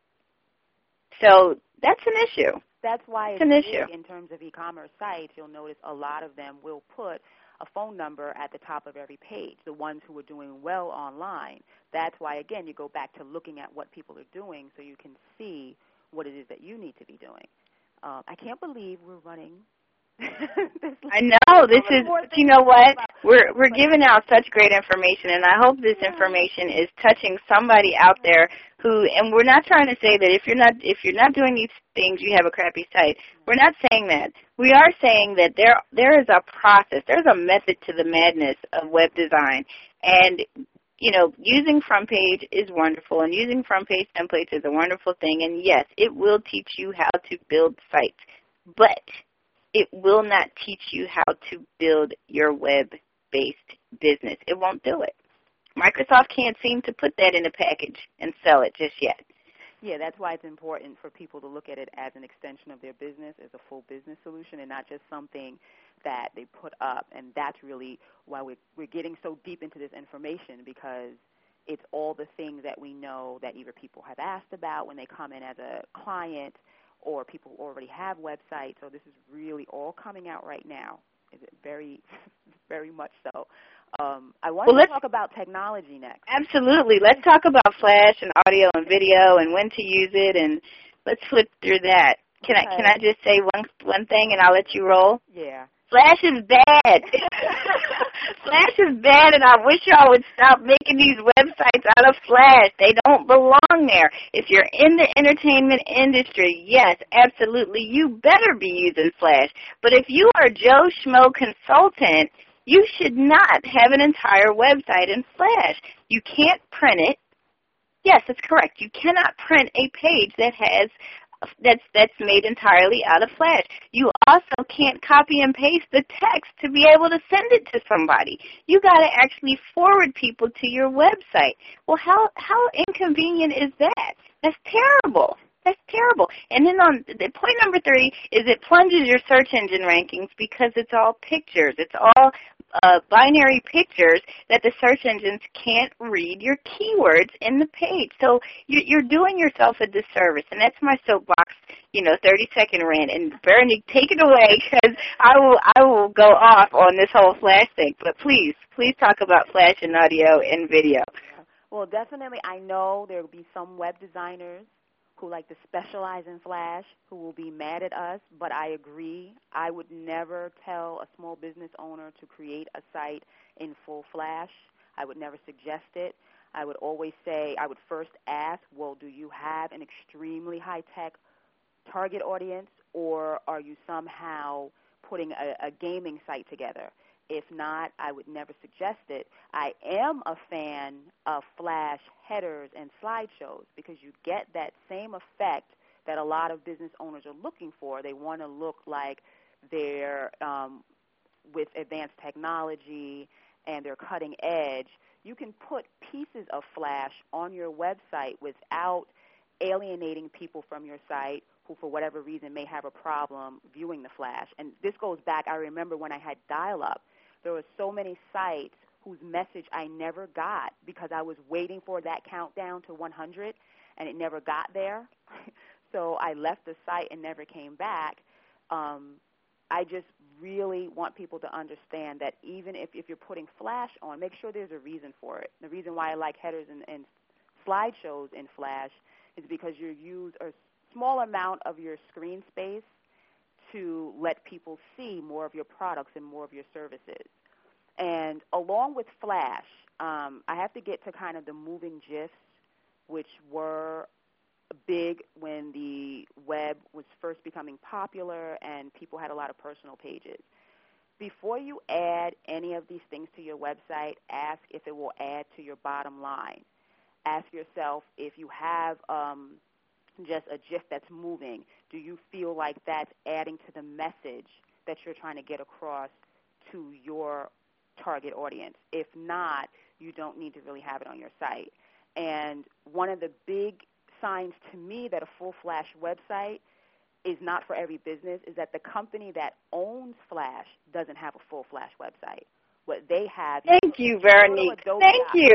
So that's an issue. That's why it's big in terms of e-commerce sites. You'll notice a lot of them will put a phone number at the top of every page, the ones who are doing well online. That's why, again, you go back to looking at what people are doing so you can see what it is that you need to be doing. I can't believe we're running. I know. This is, you know what? We're giving out such great information, and I hope this information is touching somebody out there who, and we're not trying to say that if you're not doing these things, you have a crappy site. We're not saying that. We are saying that there is a process. There's a method to the madness of web design, and using front page is wonderful, and using front page templates is a wonderful thing, and yes, it will teach you how to build sites, but it will not teach you how to build your web-based business. It won't do it. Microsoft can't seem to put that in a package and sell it just yet. Yeah, that's why it's important for people to look at it as an extension of their business, as a full business solution, and not just something that they put up. And that's really why we're getting so deep into this information, because it's all the things that we know that either people have asked about when they come in as a client or people who already have websites. So this is really all coming out right now. Very, very much so. I want to talk about technology next. Absolutely. Let's talk about Flash and audio and video and when to use it, and let's flip through that. Can I just say one thing and I'll let you roll? Yeah. Flash is bad. Flash is bad, and I wish y'all would stop making these websites out of Flash. They don't belong there. If you're in the entertainment industry, yes, absolutely, you better be using Flash. But if you are a Joe Schmo consultant, you should not have an entire website in Flash. You can't print it. Yes, that's correct. You cannot print a page that's made entirely out of Flash. You also can't copy and paste the text to be able to send it to somebody. You got to actually forward people to your website. Well, how inconvenient is that? That's terrible. That's terrible. And then on the point number 3 is it plunges your search engine rankings because it's all pictures. It's all binary pictures that the search engines can't read your keywords in the page. So you're doing yourself a disservice, and that's my soapbox, 30-second rant. And Veronique, take it away, because I will go off on this whole Flash thing. But please talk about Flash and audio and video. Well, definitely, I know there will be some web designers who like to specialize in Flash, who will be mad at us, but I agree. I would never tell a small business owner to create a site in full Flash. I would never suggest it. I would always say, I would first ask, well, do you have an extremely high-tech target audience, or are you somehow putting a gaming site together? If not, I would never suggest it. I am a fan of Flash headers and slideshows because you get that same effect that a lot of business owners are looking for. They want to look like they're with advanced technology and they're cutting edge. You can put pieces of Flash on your website without alienating people from your site who, for whatever reason, may have a problem viewing the Flash. And this goes back, I remember when I had dial-up, there were so many sites whose message I never got because I was waiting for that countdown to 100, and it never got there. So I left the site and never came back. I just really want people to understand that even if you're putting Flash on, make sure there's a reason for it. The reason why I like headers and slideshows in Flash is because you use a small amount of your screen space to let people see more of your products and more of your services. And along with Flash, I have to get to kind of the moving GIFs, which were big when the web was first becoming popular and people had a lot of personal pages. Before you add any of these things to your website, ask if it will add to your bottom line. Ask yourself if you have just a GIF that's moving, do you feel like that's adding to the message that you're trying to get across to your target audience? If not, you don't need to really have it on your site. And one of the big signs to me that a full Flash website is not for every business is that the company that owns Flash doesn't have a full Flash website. What they have Thank you, Veronique. Thank you.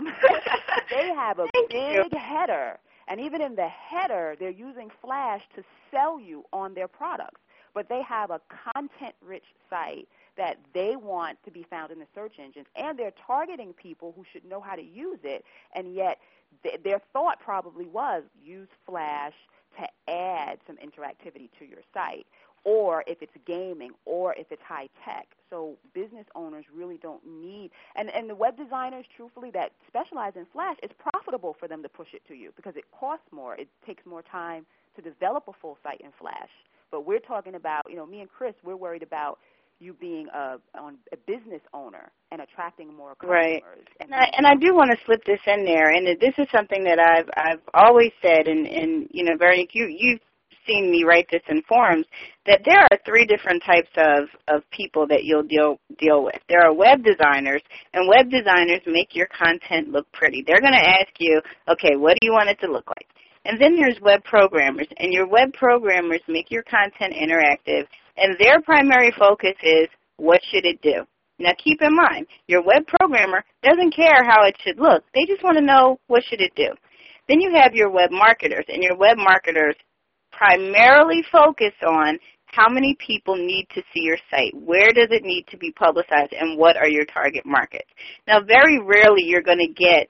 They have a big header. And even in the header, they're using Flash to sell you on their products. But they have a content-rich site that they want to be found in the search engines, and they're targeting people who should know how to use it, and yet their thought probably was use Flash to add some interactivity to your site, or if it's gaming, or if it's high-tech. So business owners really don't need, and the web designers, truthfully, that specialize in Flash, it's profitable for them to push it to you because it costs more. It takes more time to develop a full site in Flash. But we're talking about, me and Chris, we're worried about you being a business owner and attracting more customers. Right. And I do want to slip this in there, and this is something that I've always said, and Veronique, you've seen me write this in forums, that there are 3 different types of people that you'll deal with. There are web designers, and web designers make your content look pretty. They're going to ask you, okay, what do you want it to look like? And then there's web programmers, and your web programmers make your content interactive, and their primary focus is what should it do. Now keep in mind, your web programmer doesn't care how it should look. They just want to know what should it do. Then you have your web marketers, and your web marketers primarily focus on how many people need to see your site, where does it need to be publicized, and what are your target markets. Now, very rarely you're going to get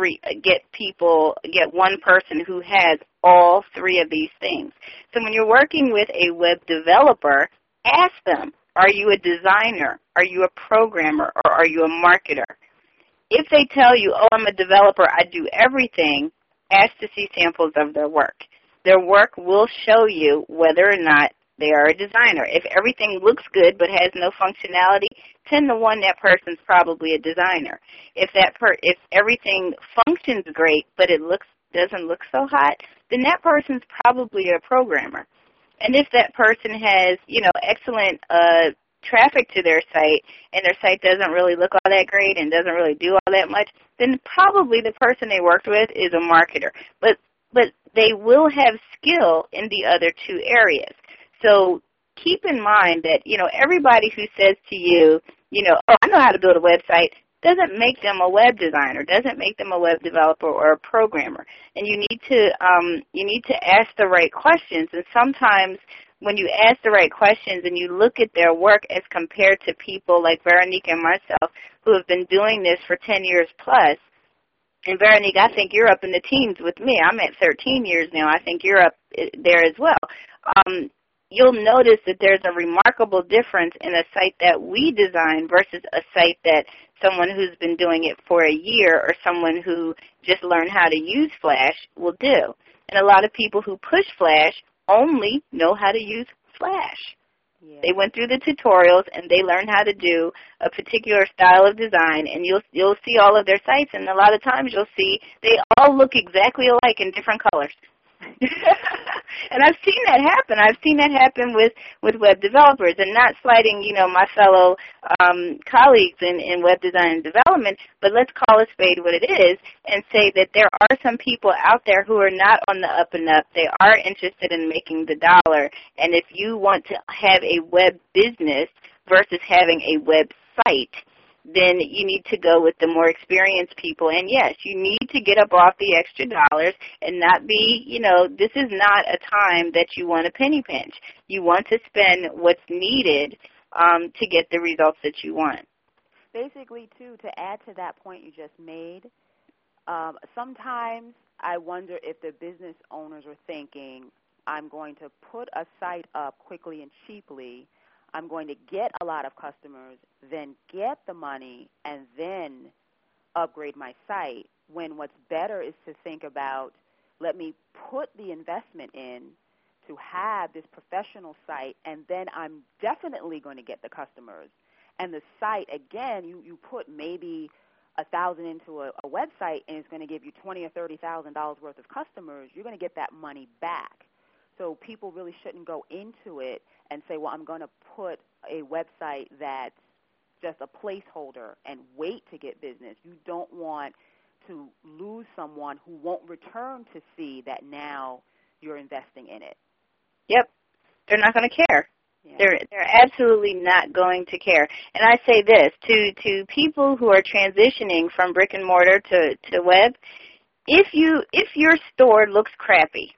one person who has all three of these things. So when you're working with a web developer, ask them, are you a designer, are you a programmer, or are you a marketer? If they tell you, oh, I'm a developer, I do everything, ask to see samples of their work. Their work will show you whether or not they are a designer. If everything looks good but has no functionality, 10 to 1, that person's probably a designer. If everything functions great but it doesn't look so hot, then that person's probably a programmer. And if that person has, excellent traffic to their site and their site doesn't really look all that great and doesn't really do all that much, then probably the person they worked with is a marketer. But they will have skill in the other two areas. So keep in mind that, everybody who says to you, oh, I know how to build a website, doesn't make them a web designer, doesn't make them a web developer or a programmer. And you need to ask the right questions. And sometimes when you ask the right questions and you look at their work as compared to people like Veronique and myself who have been doing this for 10 years plus, and Veronique, I think you're up in the teens with me. I'm at 13 years now. I think you're up there as well. You'll notice that there's a remarkable difference in a site that we design versus a site that someone who's been doing it for a year or someone who just learned how to use Flash will do. And a lot of people who push Flash only know how to use Flash. Yeah. They went through the tutorials and they learned how to do a particular style of design, and you'll see all of their sites, and a lot of times you'll see they all look exactly alike in different colors. And I've seen that happen. I've seen that happen with web developers, and not slighting, my fellow colleagues in web design and development, but let's call a spade what it is and say that there are some people out there who are not on the up and up. They are interested in making the dollar, and if you want to have a web business versus having a website, then you need to go with the more experienced people. And yes, you need to get up off the extra dollars and not be, this is not a time that you want to penny pinch. You want to spend what's needed to get the results that you want. Basically, too, to add to that point you just made, sometimes I wonder if the business owners are thinking, I'm going to put a site up quickly and cheaply, I'm going to get a lot of customers, then get the money, and then upgrade my site, when what's better is to think about, let me put the investment in to have this professional site, and then I'm definitely going to get the customers. And the site, again, you put maybe $1,000 into a website, and it's going to give you $20,000 or $30,000 worth of customers. You're going to get that money back. So people really shouldn't go into it and say, well, I'm going to put a website that's just a placeholder and wait to get business. You don't want to lose someone who won't return to see that now you're investing in it. Yep. They're not going to care. Yeah. They're absolutely not going to care. And I say this, to people who are transitioning from brick and mortar to web, if your store looks crappy,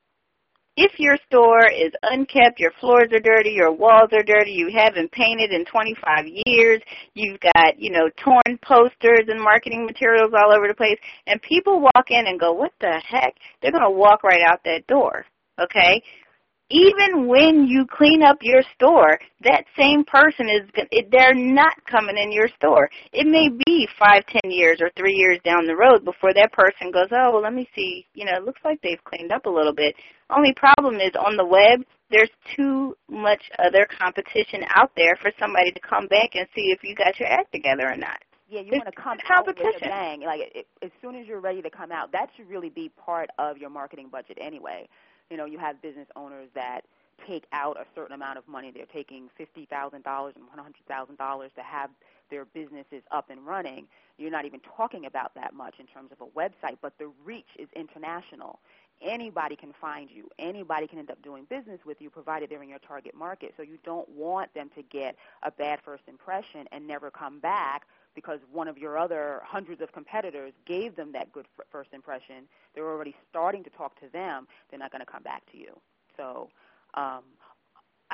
if your store is unkept, your floors are dirty, your walls are dirty, you haven't painted in 25 years, you've got, torn posters and marketing materials all over the place, and people walk in and go, what the heck? They're going to walk right out that door, okay? Even when you clean up your store, that same person they're not coming in your store. It may be 5, 10 years or 3 years down the road before that person goes, oh, well, let me see. It looks like they've cleaned up a little bit. Only problem is on the web, there's too much other competition out there for somebody to come back and see if you got your act together or not. Yeah, you want to come out with a bang. As soon as you're ready to come out, that should really be part of your marketing budget anyway. You have business owners that take out a certain amount of money. They're taking $50,000 and $100,000 to have their businesses up and running. You're not even talking about that much in terms of a website, but the reach is international. Anybody can find you. Anybody can end up doing business with you, provided they're in your target market. So you don't want them to get a bad first impression and never come back because one of your other hundreds of competitors gave them that good first impression. They're already starting to talk to them. They're not going to come back to you. So I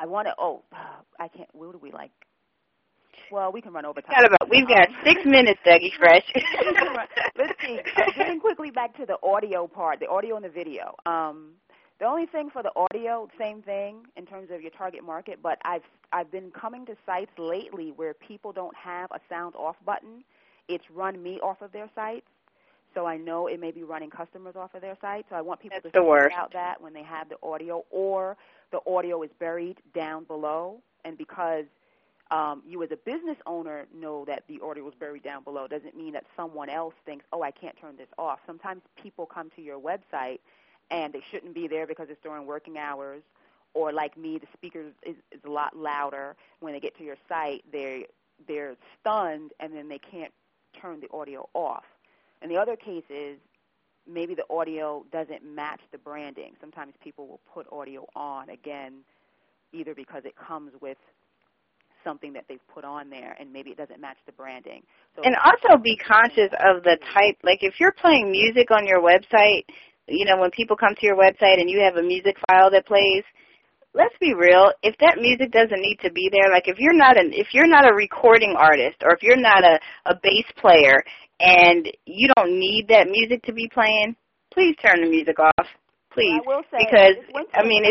I want to. Oh, I can't. What do we like? Well, we can run over time. We've got 6 minutes, Dougie Fresh. Let's see. Getting quickly back to the audio part, the audio and the video. The only thing for the audio, same thing in terms of your target market, but I've been coming to sites lately where people don't have a sound off button. It's run me off of their sites, so I know it may be running customers off of their site. So I want people to think about that when they have the audio, or the audio is buried down below, and because you as a business owner know that the audio is buried down below doesn't mean that someone else thinks, oh, I can't turn this off. Sometimes people come to your website and they shouldn't be there because it's during working hours, or like me, the speaker is a lot louder. When they get to your site, they're stunned, and then they can't turn the audio off. And the other case is maybe the audio doesn't match the branding. Sometimes people will put audio on, again, either because it comes with something that they've put on there, and maybe it doesn't match the branding. So, and also be conscious of the type. Like if you're playing music on your website, you know, when people come to your website and you have a music file that plays, let's be real. If that music doesn't need to be there, like if you're not a recording artist, or if you're not a bass player and you don't need that music to be playing, please turn the music off. Please, well, I will say, because I mean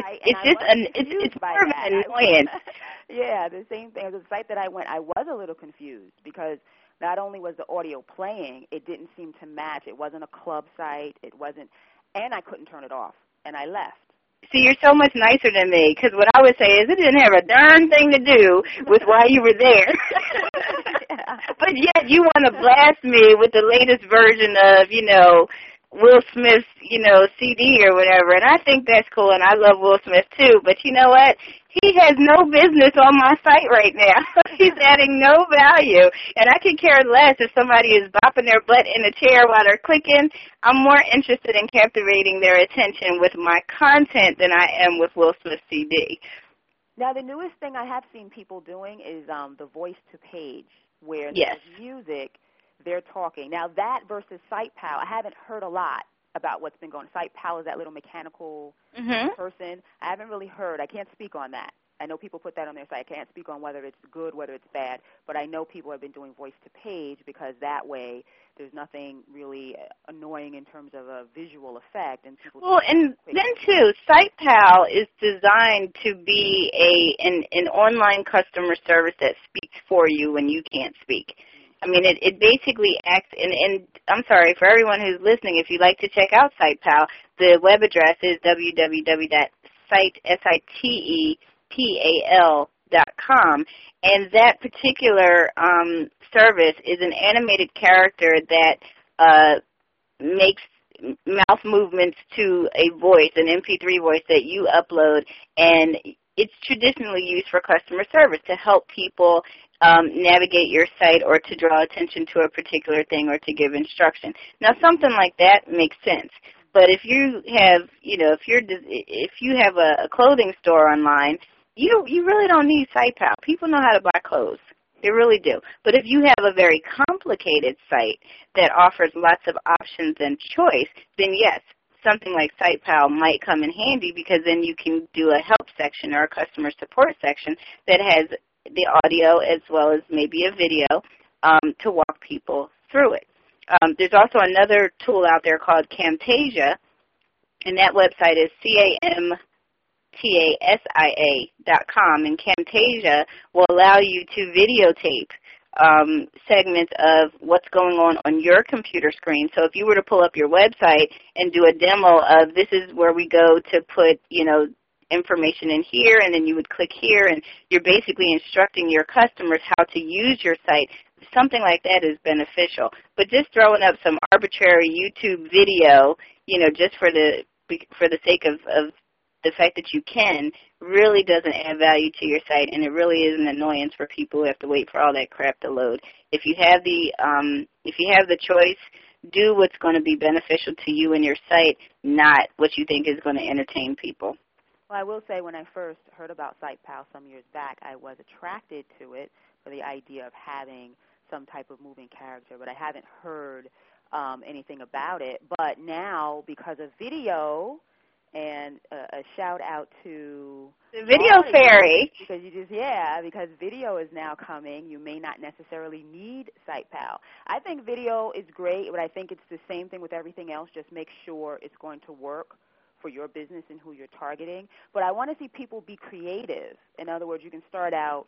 it's more of an annoyance. Yeah, the same thing. The site that I went, I was a little confused because not only was the audio playing, it didn't seem to match. It wasn't a club site. It wasn't, and I couldn't turn it off, and I left. See, you're so much nicer than me, because what I would say is it didn't have a darn thing to do with why you were there. Yeah. But yet you want to blast me with the latest version of, you know, Will Smith's, you know, CD or whatever, and I think that's cool, and I love Will Smith too, but you know what? He has no business on my site right now. He's adding no value, and I could care less if somebody is bopping their butt in a chair while they're clicking. I'm more interested in captivating their attention with my content than I am with Will Smith's CD. Now, the newest thing I have seen people doing is the voice-to-page, where yes. there's music, they're talking. Now, that versus SitePal, I haven't heard a lot about what's been going on. SitePal is that little mechanical person. I haven't really heard. I can't speak on that. I know people put that on their site. I can't speak on whether it's good, whether it's bad, but I know people have been doing voice-to-page because that way there's nothing really annoying in terms of a visual effect. And people and then, too, SitePal is designed to be an online customer service that speaks for you when you can't speak. I mean, it basically acts, and I'm sorry, for everyone who's listening, if you'd like to check out SitePal, the web address is www.sitepal.com, and that particular service is an animated character that makes mouth movements to a voice, an MP3 voice that you upload, and it's traditionally used for customer service to help people navigate your site or to draw attention to a particular thing or to give instruction. Now, something like that makes sense. But if you have, you know, if you have a clothing store online, you really don't need SitePal. People know how to buy clothes. They really do. But if you have a very complicated site that offers lots of options and choice, then yes, something like SitePal might come in handy, because then you can do a help section or a customer support section that has the audio as well as maybe a video to walk people through it. There's also another tool out there called Camtasia, and that website is camtasia.com, and Camtasia will allow you to videotape segments of what's going on your computer screen. So if you were to pull up your website and do a demo of this is where we go to put, you know, information in here, and then you would click here, and you're basically instructing your customers how to use your site. Something like that is beneficial. But just throwing up some arbitrary YouTube video, you know, just for the sake of the fact that you can, really doesn't add value to your site, and it really is an annoyance for people who have to wait for all that crap to load. If you have the choice, do what's going to be beneficial to you and your site, not what you think is going to entertain people. Well, I will say when I first heard about SitePal some years back, I was attracted to it for the idea of having some type of moving character, but I haven't heard anything about it. But now, because of video And a shout out to the Video Fairy. Because because video is now coming. You may not necessarily need SitePal. I think video is great, but I think it's the same thing with everything else. Just make sure it's going to work for your business and who you're targeting. But I want to see people be creative. In other words, you can start out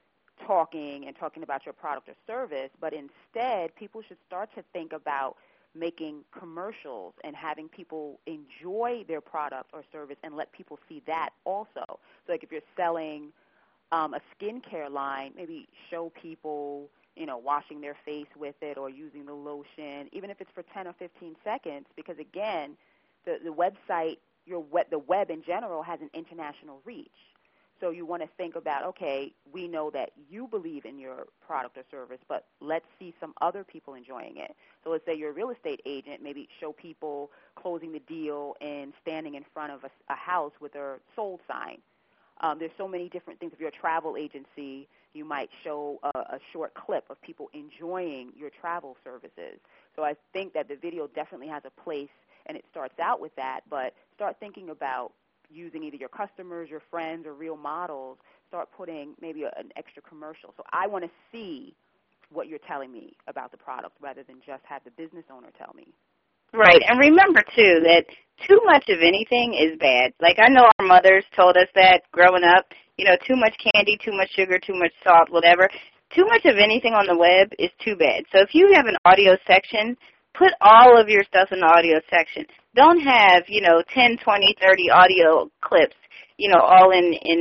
talking about your product or service, but instead people should start to think about making commercials and having people enjoy their product or service and let people see that also. So like if you're selling a skincare line, maybe show people, washing their face with it or using the lotion, even if it's for 10 or 15 seconds, because again, the website, the web in general has an international reach. So you want to think about, okay, we know that you believe in your product or service, but let's see some other people enjoying it. So let's say you're a real estate agent, maybe show people closing the deal and standing in front of a house with a sold sign. There's so many different things. If you're a travel agency, you might show a short clip of people enjoying your travel services. So I think that the video definitely has a place, and it starts out with that, but start thinking about using either your customers, your friends, or real models. Start putting maybe an extra commercial. So I want to see what you're telling me about the product rather than just have the business owner tell me. Right, and remember, too, that too much of anything is bad. Like I know our mothers told us that growing up, too much candy, too much sugar, too much salt, whatever. Too much of anything on the web is too bad. So if you have an audio section, put all of your stuff in the audio section. Don't have, 10, 20, 30 audio clips, all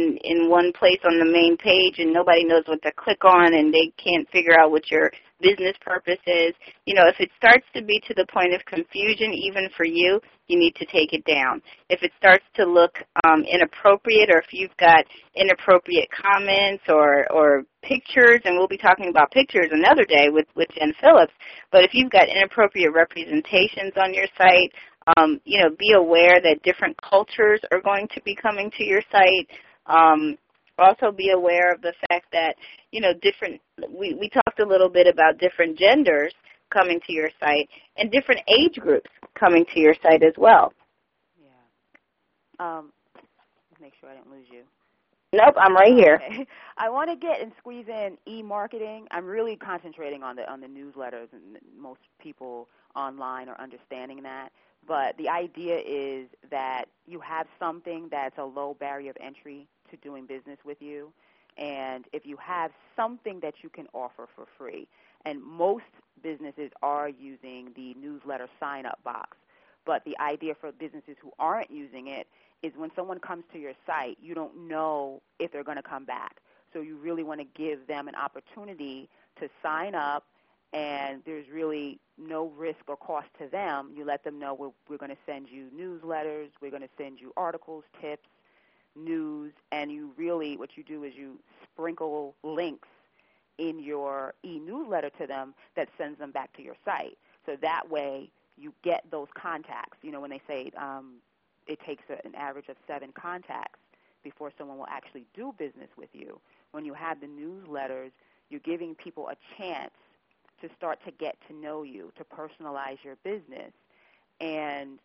in one place on the main page, and nobody knows what to click on, and they can't figure out what your business purpose is. If it starts to be to the point of confusion, even for you, you need to take it down. If it starts to look inappropriate, or if you've got inappropriate comments or pictures, and we'll be talking about pictures another day with Jen Phillips, but if you've got inappropriate representations on your site, be aware that different cultures are going to be coming to your site. Also be aware of the fact that, we talked a little bit about different genders coming to your site and different age groups coming to your site as well. Yeah. Let's make sure I didn't lose you. Nope, I'm right here. Okay. I want to get and squeeze in e-marketing. I'm really concentrating on the newsletters, and most people online are understanding that. But the idea is that you have something that's a low barrier of entry to doing business with you, and if you have something that you can offer for free, and most businesses are using the newsletter sign-up box, but the idea for businesses who aren't using it is when someone comes to your site, you don't know if they're going to come back. So you really want to give them an opportunity to sign up, and there's really no risk or cost to them. You let them know we're going to send you newsletters, we're going to send you articles, tips, news, and you really, what you do is you sprinkle links in your e-newsletter to them that sends them back to your site. So that way you get those contacts. When they say it takes an average of 7 contacts before someone will actually do business with you. When you have the newsletters, you're giving people a chance to start to get to know you, to personalize your business, and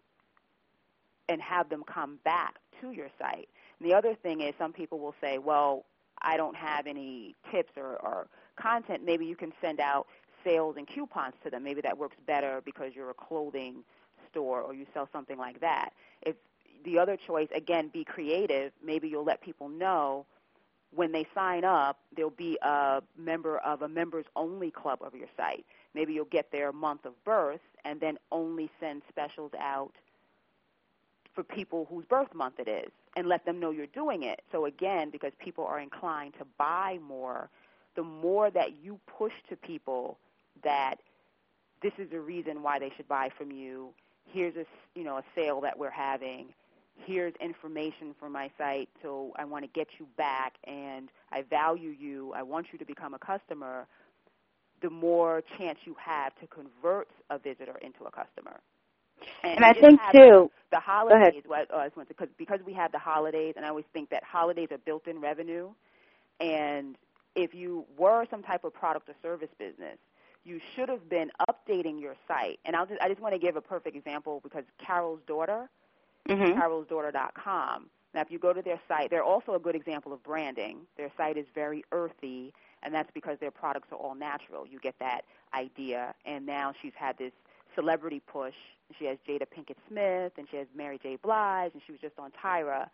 have them come back to your site. And the other thing is some people will say, well, I don't have any tips or content. Maybe you can send out sales and coupons to them. Maybe that works better because you're a clothing store or you sell something like that. If the other choice, again, be creative. Maybe you'll let people know when they sign up, they'll be a member of a members-only club of your site. Maybe you'll get their month of birth and then only send specials out for people whose birth month it is and let them know you're doing it. So, again, because people are inclined to buy more, the more that you push to people that this is the reason why they should buy from you, here's a sale that we're having, here's information from my site, so I want to get you back, and I value you, I want you to become a customer, the more chance you have to convert a visitor into a customer. And I think, too, the holidays, because we have the holidays, and I always think that holidays are built-in revenue, and if you were some type of product or service business, you should have been updating your site. And I just want to give a perfect example because Carol's daughter, carolsdaughter.com. Now, if you go to their site, they're also a good example of branding. Their site is very earthy, and that's because their products are all natural. You get that idea. And now she's had this celebrity push. She has Jada Pinkett Smith, and she has Mary J. Blige, and she was just on Tyra.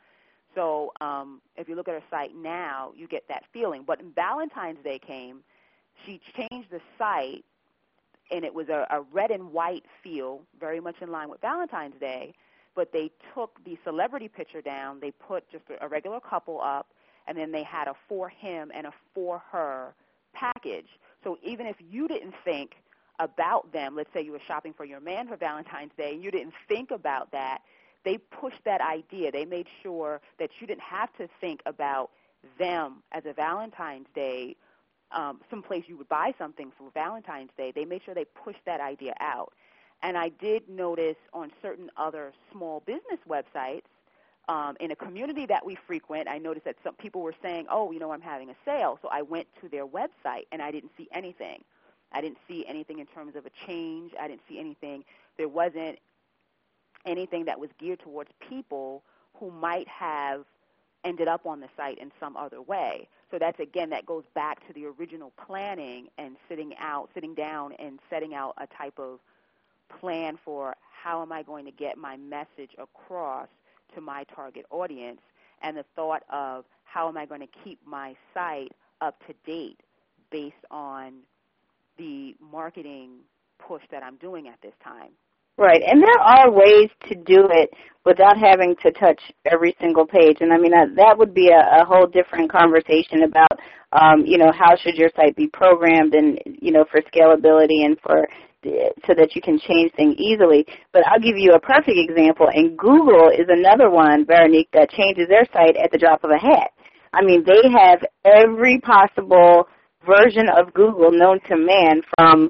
So if you look at her site now, you get that feeling. But when Valentine's Day came, she changed the site, and it was a red and white feel, very much in line with Valentine's Day. But they took the celebrity picture down. They put just a regular couple up, and then they had a for him and a for her package. So even if you didn't think about them, let's say you were shopping for your man for Valentine's Day, and you didn't think about that, they pushed that idea. They made sure that you didn't have to think about them as a Valentine's Day, someplace you would buy something for Valentine's Day. They made sure they pushed that idea out. And I did notice on certain other small business websites, in a community that we frequent, I noticed that some people were saying, oh, I'm having a sale. So I went to their website, and I didn't see anything. I didn't see anything in terms of a change. I didn't see anything. There wasn't anything that was geared towards people who might have ended up on the site in some other way. So that's, again, that goes back to the original planning and sitting down and setting out a type of plan for how am I going to get my message across to my target audience, and the thought of how am I going to keep my site up to date based on the marketing push that I'm doing at this time. Right, and there are ways to do it without having to touch every single page. And, I mean, that would be a whole different conversation about, how should your site be programmed and, for scalability and so that you can change things easily. But I'll give you a perfect example, and Google is another one, Veronique, that changes their site at the drop of a hat. I mean, they have every possible version of Google known to man from,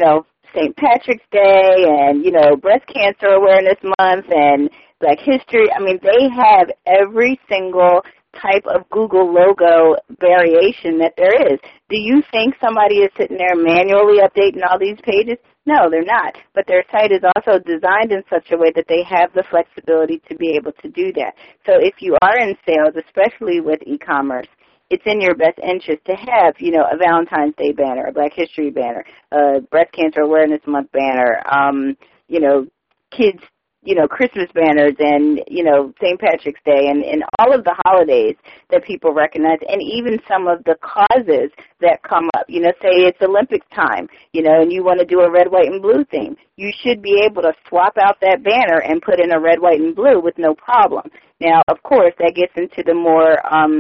St. Patrick's Day and, Breast Cancer Awareness Month and Black History. I mean, they have every single type of Google logo variation that there is. Do you think somebody is sitting there manually updating all these pages? No, they're not. But their site is also designed in such a way that they have the flexibility to be able to do that. So if you are in sales, especially with e-commerce, it's in your best interest to have, a Valentine's Day banner, a Black History banner, a Breast Cancer Awareness Month banner, kids, Christmas banners and, St. Patrick's Day and all of the holidays that people recognize, and even some of the causes that come up. Say it's Olympics time, and you want to do a red, white, and blue theme. You should be able to swap out that banner and put in a red, white, and blue with no problem. Now, of course, that gets into the more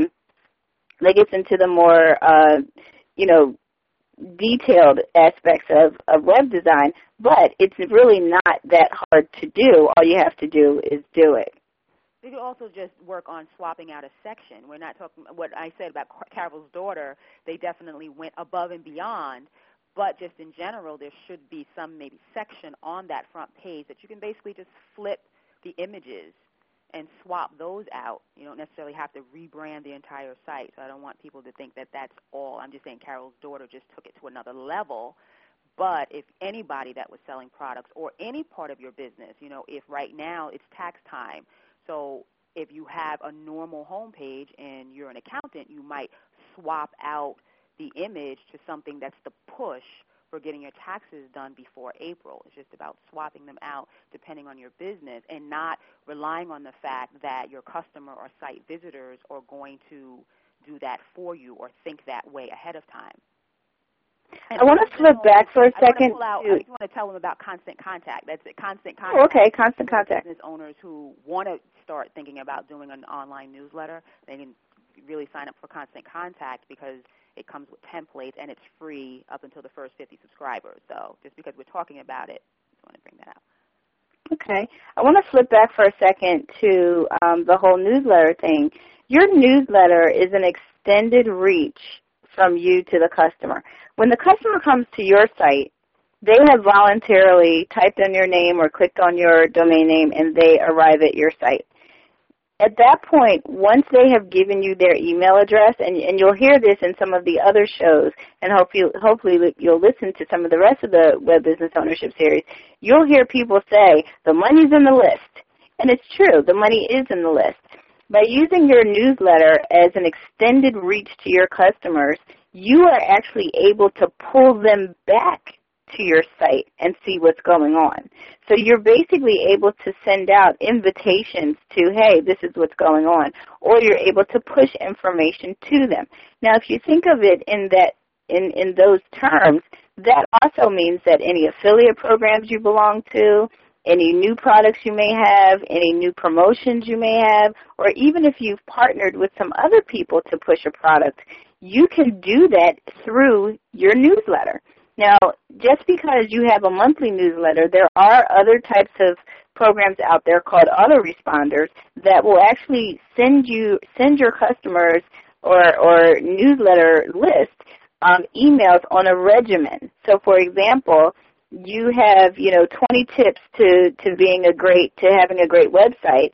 detailed aspects of web design, but it's really not that hard to do. All you have to do is do it. You could also just work on swapping out a section. We're not talking what I said about Carol's Daughter. They definitely went above and beyond, but just in general, there should be some maybe section on that front page that you can basically just flip the images and swap those out. You don't necessarily have to rebrand the entire site. So I don't want people to think that that's all. I'm just saying Carol's Daughter just took it to another level. But if anybody that was selling products or any part of your business, if right now it's tax time, so if you have a normal homepage and you're an accountant, you might swap out the image to something that's the push for getting your taxes done before April. It's just about swapping them out depending on your business and not relying on the fact that your customer or site visitors are going to do that for you or think that way ahead of time. And I want to flip back for a second. I want to tell them about Constant Contact. That's it, Constant Contact. Oh, okay, Constant Contact. Business owners who want to start thinking about doing an online newsletter, they can really sign up for Constant Contact because it comes with templates, and it's free up until the first 50 subscribers. So just because we're talking about it, I just want to bring that out. Okay. I want to flip back for a second to the whole newsletter thing. Your newsletter is an extended reach from you to the customer. When the customer comes to your site, they have voluntarily typed in your name or clicked on your domain name, and they arrive at your site. At that point, once they have given you their email address, and you'll hear this in some of the other shows, and hopefully you'll listen to some of the rest of the Web Business Ownership series, you'll hear people say, the money's in the list. And it's true, the money is in the list. By using your newsletter as an extended reach to your customers, you are actually able to pull them back to your site and see what's going on. So you're basically able to send out invitations to, hey, this is what's going on, or you're able to push information to them. Now, if you think of it in those terms, that also means that any affiliate programs you belong to, any new products you may have, any new promotions you may have, or even if you've partnered with some other people to push a product, you can do that through your newsletter. Now, just because you have a monthly newsletter, there are other types of programs out there called autoresponders that will actually send your customers or newsletter list emails on a regimen. So, for example, you have 20 tips to having a great website.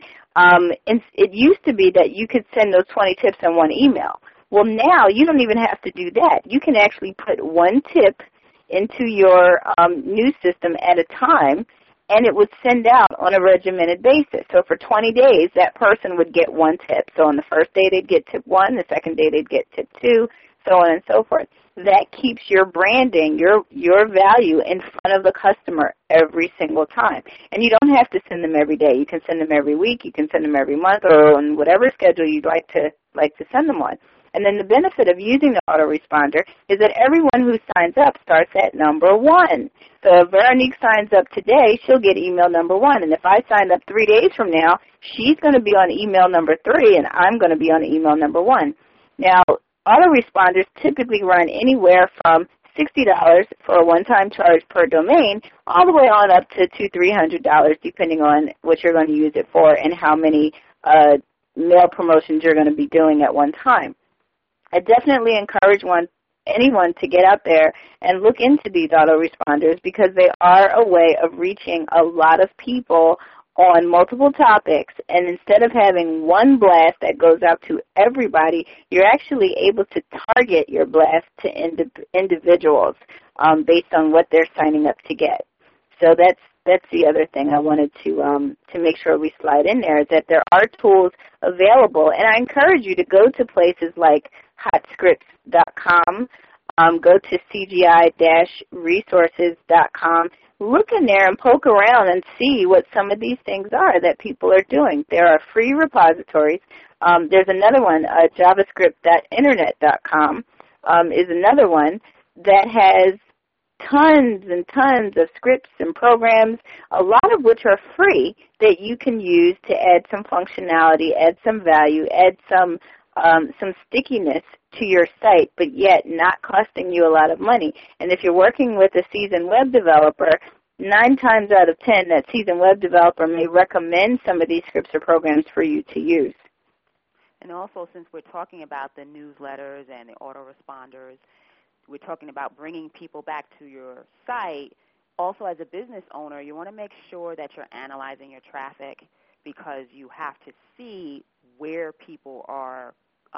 It used to be that you could send those 20 tips in one email. Well, now you don't even have to do that. You can actually put one tip into your news system at a time, and it would send out on a regimented basis. So for 20 days, that person would get one tip. So on the first day, they'd get tip 1. The second day, they'd get tip 2, so on and so forth. That keeps your branding, your value in front of the customer every single time. And you don't have to send them every day. You can send them every week. You can send them every month, or on whatever schedule you'd like to send them on. And then the benefit of using the autoresponder is that everyone who signs up starts at number 1. So if Veronique signs up today, she'll get email number 1. And if I sign up 3 days from now, she's going to be on email number 3, and I'm going to be on email number 1. Now, autoresponders typically run anywhere from $60 for a one-time charge per domain, all the way on up to $200-300, depending on what you're going to use it for and how many mail promotions you're going to be doing at one time. I definitely encourage anyone to get out there and look into these autoresponders, because they are a way of reaching a lot of people on multiple topics. And instead of having one blast that goes out to everybody, you're actually able to target your blast to individuals based on what they're signing up to get. So that's the other thing I wanted to make sure we slide in there, is that there are tools available. And I encourage you to go to places like hotscripts.com, go to cgi-resources.com, look in there and poke around and see what some of these things are that people are doing. There are free repositories. There's another one, javascript.internet.com is another one that has tons and tons of scripts and programs, a lot of which are free, that you can use to add some functionality, add some value, add some stickiness to your site, but yet not costing you a lot of money. And if you're working with a seasoned web developer, 9 times out of 10, that seasoned web developer may recommend some of these scripts or programs for you to use. And also, since we're talking about the newsletters and the autoresponders, we're talking about bringing people back to your site. Also, as a business owner, you want to make sure that you're analyzing your traffic, because you have to see where people are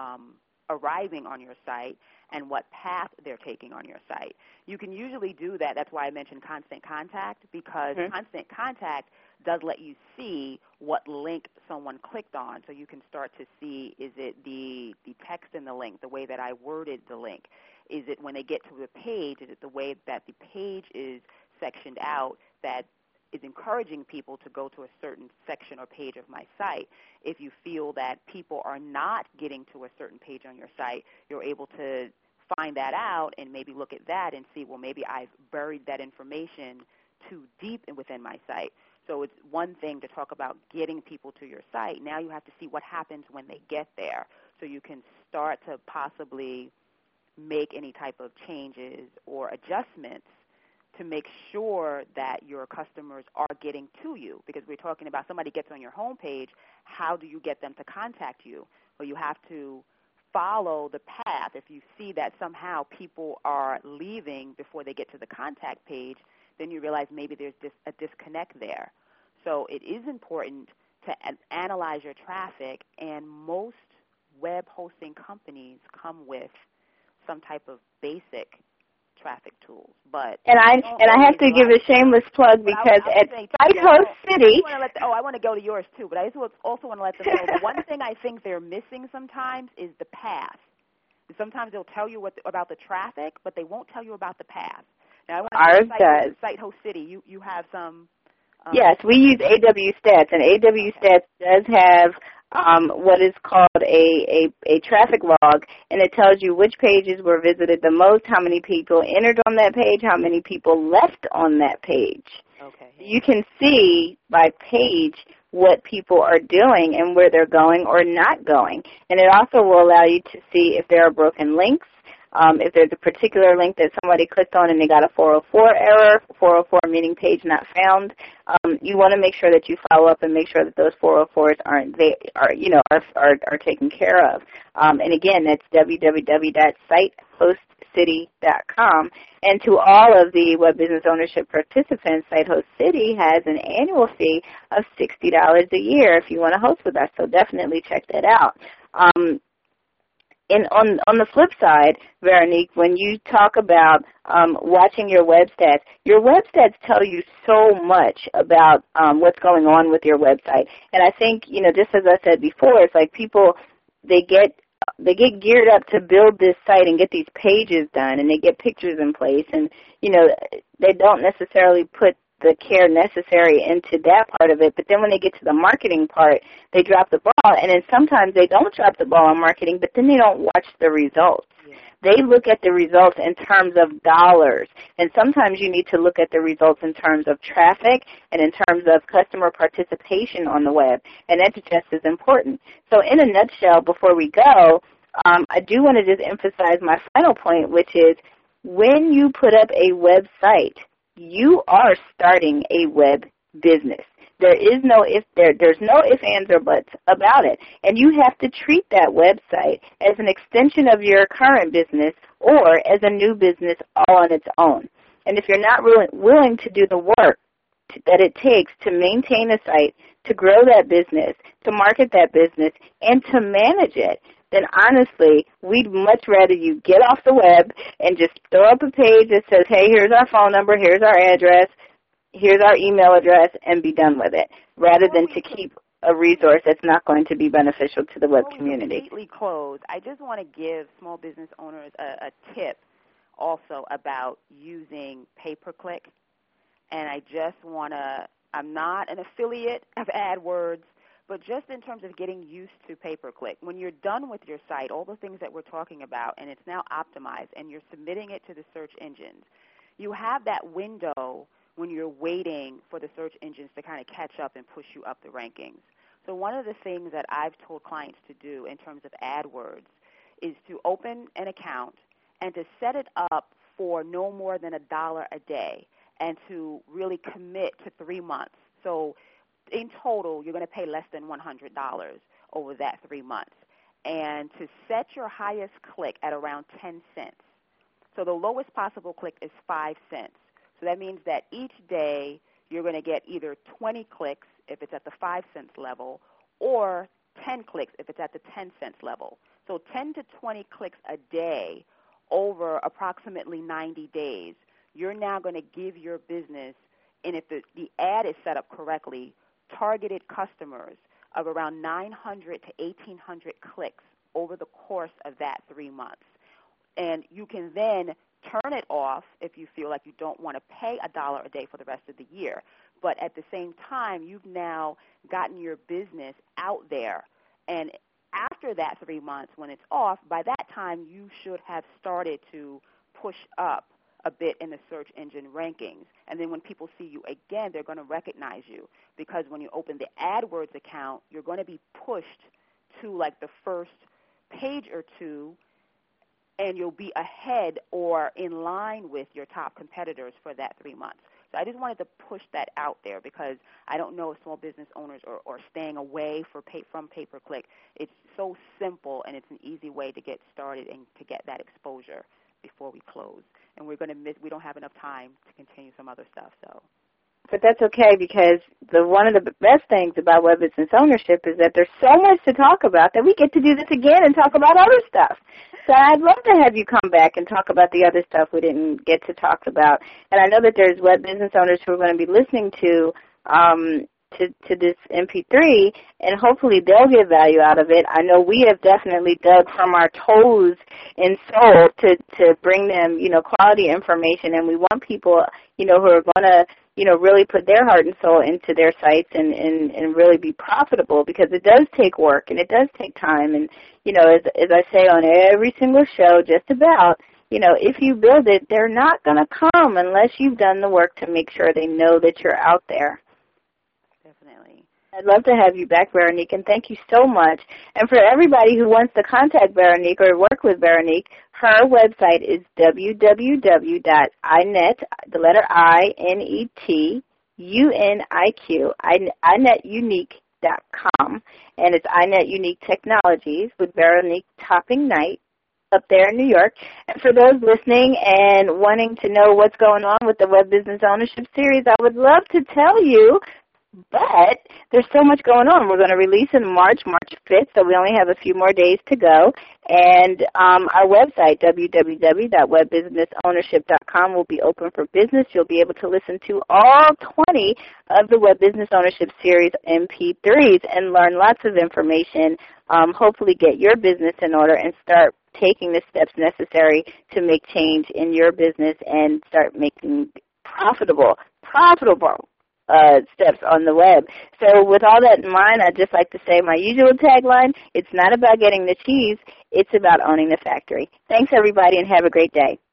arriving on your site and what path they're taking on your site. You can usually do that. That's why I mentioned Constant Contact, because Constant Contact does let you see what link someone clicked on. So you can start to see, is it the text in the link, the way that I worded the link? Is it when they get to the page, is it the way that the page is sectioned out that is encouraging people to go to a certain section or page of my site? If you feel that people are not getting to a certain page on your site, you're able to find that out and maybe look at that and see, well, maybe I've buried that information too deep within my site. So it's one thing to talk about getting people to your site. Now you have to see what happens when they get there, so you can start to possibly make any type of changes or adjustments to make sure that your customers are getting to you. Because we're talking about somebody gets on your home page, how do you get them to contact you? Well, you have to follow the path. If you see that somehow people are leaving before they get to the contact page, then you realize maybe there's a disconnect there. So it is important to analyze your traffic, and most web hosting companies come with some type of basic traffic tools. But and I have to give a shameless plug because at SiteHost City. I want to go to yours too, but I also want to let them know the one thing I think they're missing sometimes is the path. Sometimes they'll tell you about the traffic, but they won't tell you about the path. Now, Ours does. SiteHost City, you have some. Yes, we use AW Stats, and AW Stats does have what is called a traffic log, and it tells you which pages were visited the most, how many people entered on that page, how many people left on that page. Okay. You can see by page what people are doing and where they're going or not going. And it also will allow you to see if there are broken links, if there's a particular link that somebody clicked on and they got a 404 error, 404 meaning page not found. You want to make sure that you follow up and make sure that those 404s are taken care of. And again, that's www.sitehostcity.com. And to all of the Web Business Ownership participants, SiteHost City has an annual fee of $60 a year if you want to host with us. So definitely check that out. And on the flip side, Veronique, when you talk about watching your web stats tell you so much about what's going on with your website. And I think, just as I said before, it's like people, they get geared up to build this site and get these pages done, and they get pictures in place, and they don't necessarily put the care necessary into that part of it, but then when they get to the marketing part, they drop the ball, and then sometimes they don't drop the ball on marketing, but then they don't watch the results. Yeah. They look at the results in terms of dollars, and sometimes you need to look at the results in terms of traffic and in terms of customer participation on the web, and that's just as important. So in a nutshell, before we go, I do want to just emphasize my final point, which is when you put up a website, you are starting a web business. There's no ifs, ands, or buts about it. And you have to treat that website as an extension of your current business or as a new business all on its own. And if you're not willing to do the work that it takes to maintain a site, to grow that business, to market that business, and to manage it, then honestly, we'd much rather you get off the web and just throw up a page that says, hey, here's our phone number, here's our address, here's our email address, and be done with it, rather than to keep a resource that's not going to be beneficial to the web community. Completely close. I just want to give small business owners a tip also about using pay-per-click. And I just want to, I'm not an affiliate of AdWords, but just in terms of getting used to pay-per-click, when you're done with your site, all the things that we're talking about, and it's now optimized, and you're submitting it to the search engines, you have that window when you're waiting for the search engines to kind of catch up and push you up the rankings. So one of the things that I've told clients to do in terms of AdWords is to open an account and to set it up for no more than $1 a day and to really commit to 3 months. So in total, you're going to pay less than $100 over that 3 months. And to set your highest click at around 10 cents. So the lowest possible click is 5 cents. So that means that each day you're going to get either 20 clicks if it's at the 5 cents level or 10 clicks if it's at the 10 cents level. So 10 to 20 clicks a day over approximately 90 days. You're now going to give your business, and if the ad is set up correctly, targeted customers of around 900 to 1,800 clicks over the course of that 3 months. And you can then turn it off if you feel like you don't want to pay $1 a day for the rest of the year. But at the same time, you've now gotten your business out there. And after that 3 months, when it's off, by that time you should have started to push up a bit in the search engine rankings. And then when people see you again, they're going to recognize you, because when you open the AdWords account, you're going to be pushed to like the first page or two, and you'll be ahead or in line with your top competitors for that 3 months. So I just wanted to push that out there, because I don't know if small business owners are staying away from pay-per-click. It's so simple, and it's an easy way to get started and to get that exposure before we close. And we don't have enough time to continue some other stuff. So But that's okay, because one of the best things about web business ownership is that there's so much to talk about that we get to do this again and talk about other stuff. So I'd love to have you come back and talk about the other stuff we didn't get to talk about. And I know that there's web business owners who are going to be listening to this MP3, and hopefully they'll get value out of it. I know we have definitely dug from our toes and soul to bring them, quality information, and we want people, who are going to, really put their heart and soul into their sites and really be profitable, because it does take work and it does take time. And, as I say on every single show, just about, if you build it, they're not going to come unless you've done the work to make sure they know that you're out there. Definitely. I'd love to have you back, Veronique, and thank you so much. And for everybody who wants to contact Veronique or work with Veronique, her website is www.inet, the letter I-N-E-T, U-N-I-Q, inetunique.com, and it's iNet Unique Technologies with Veronique Topping Knight up there in New York. And for those listening and wanting to know what's going on with the Web Business Ownership Series, I would love to tell you, but there's so much going on. We're going to release in March 5th, so we only have a few more days to go. And our website, www.webbusinessownership.com, will be open for business. You'll be able to listen to all 20 of the Web Business Ownership Series MP3s and learn lots of information, hopefully get your business in order and start taking the steps necessary to make change in your business and start making profitable steps on the web. So with all that in mind, I'd just like to say my usual tagline: it's not about getting the cheese, it's about owning the factory. Thanks, everybody, and have a great day.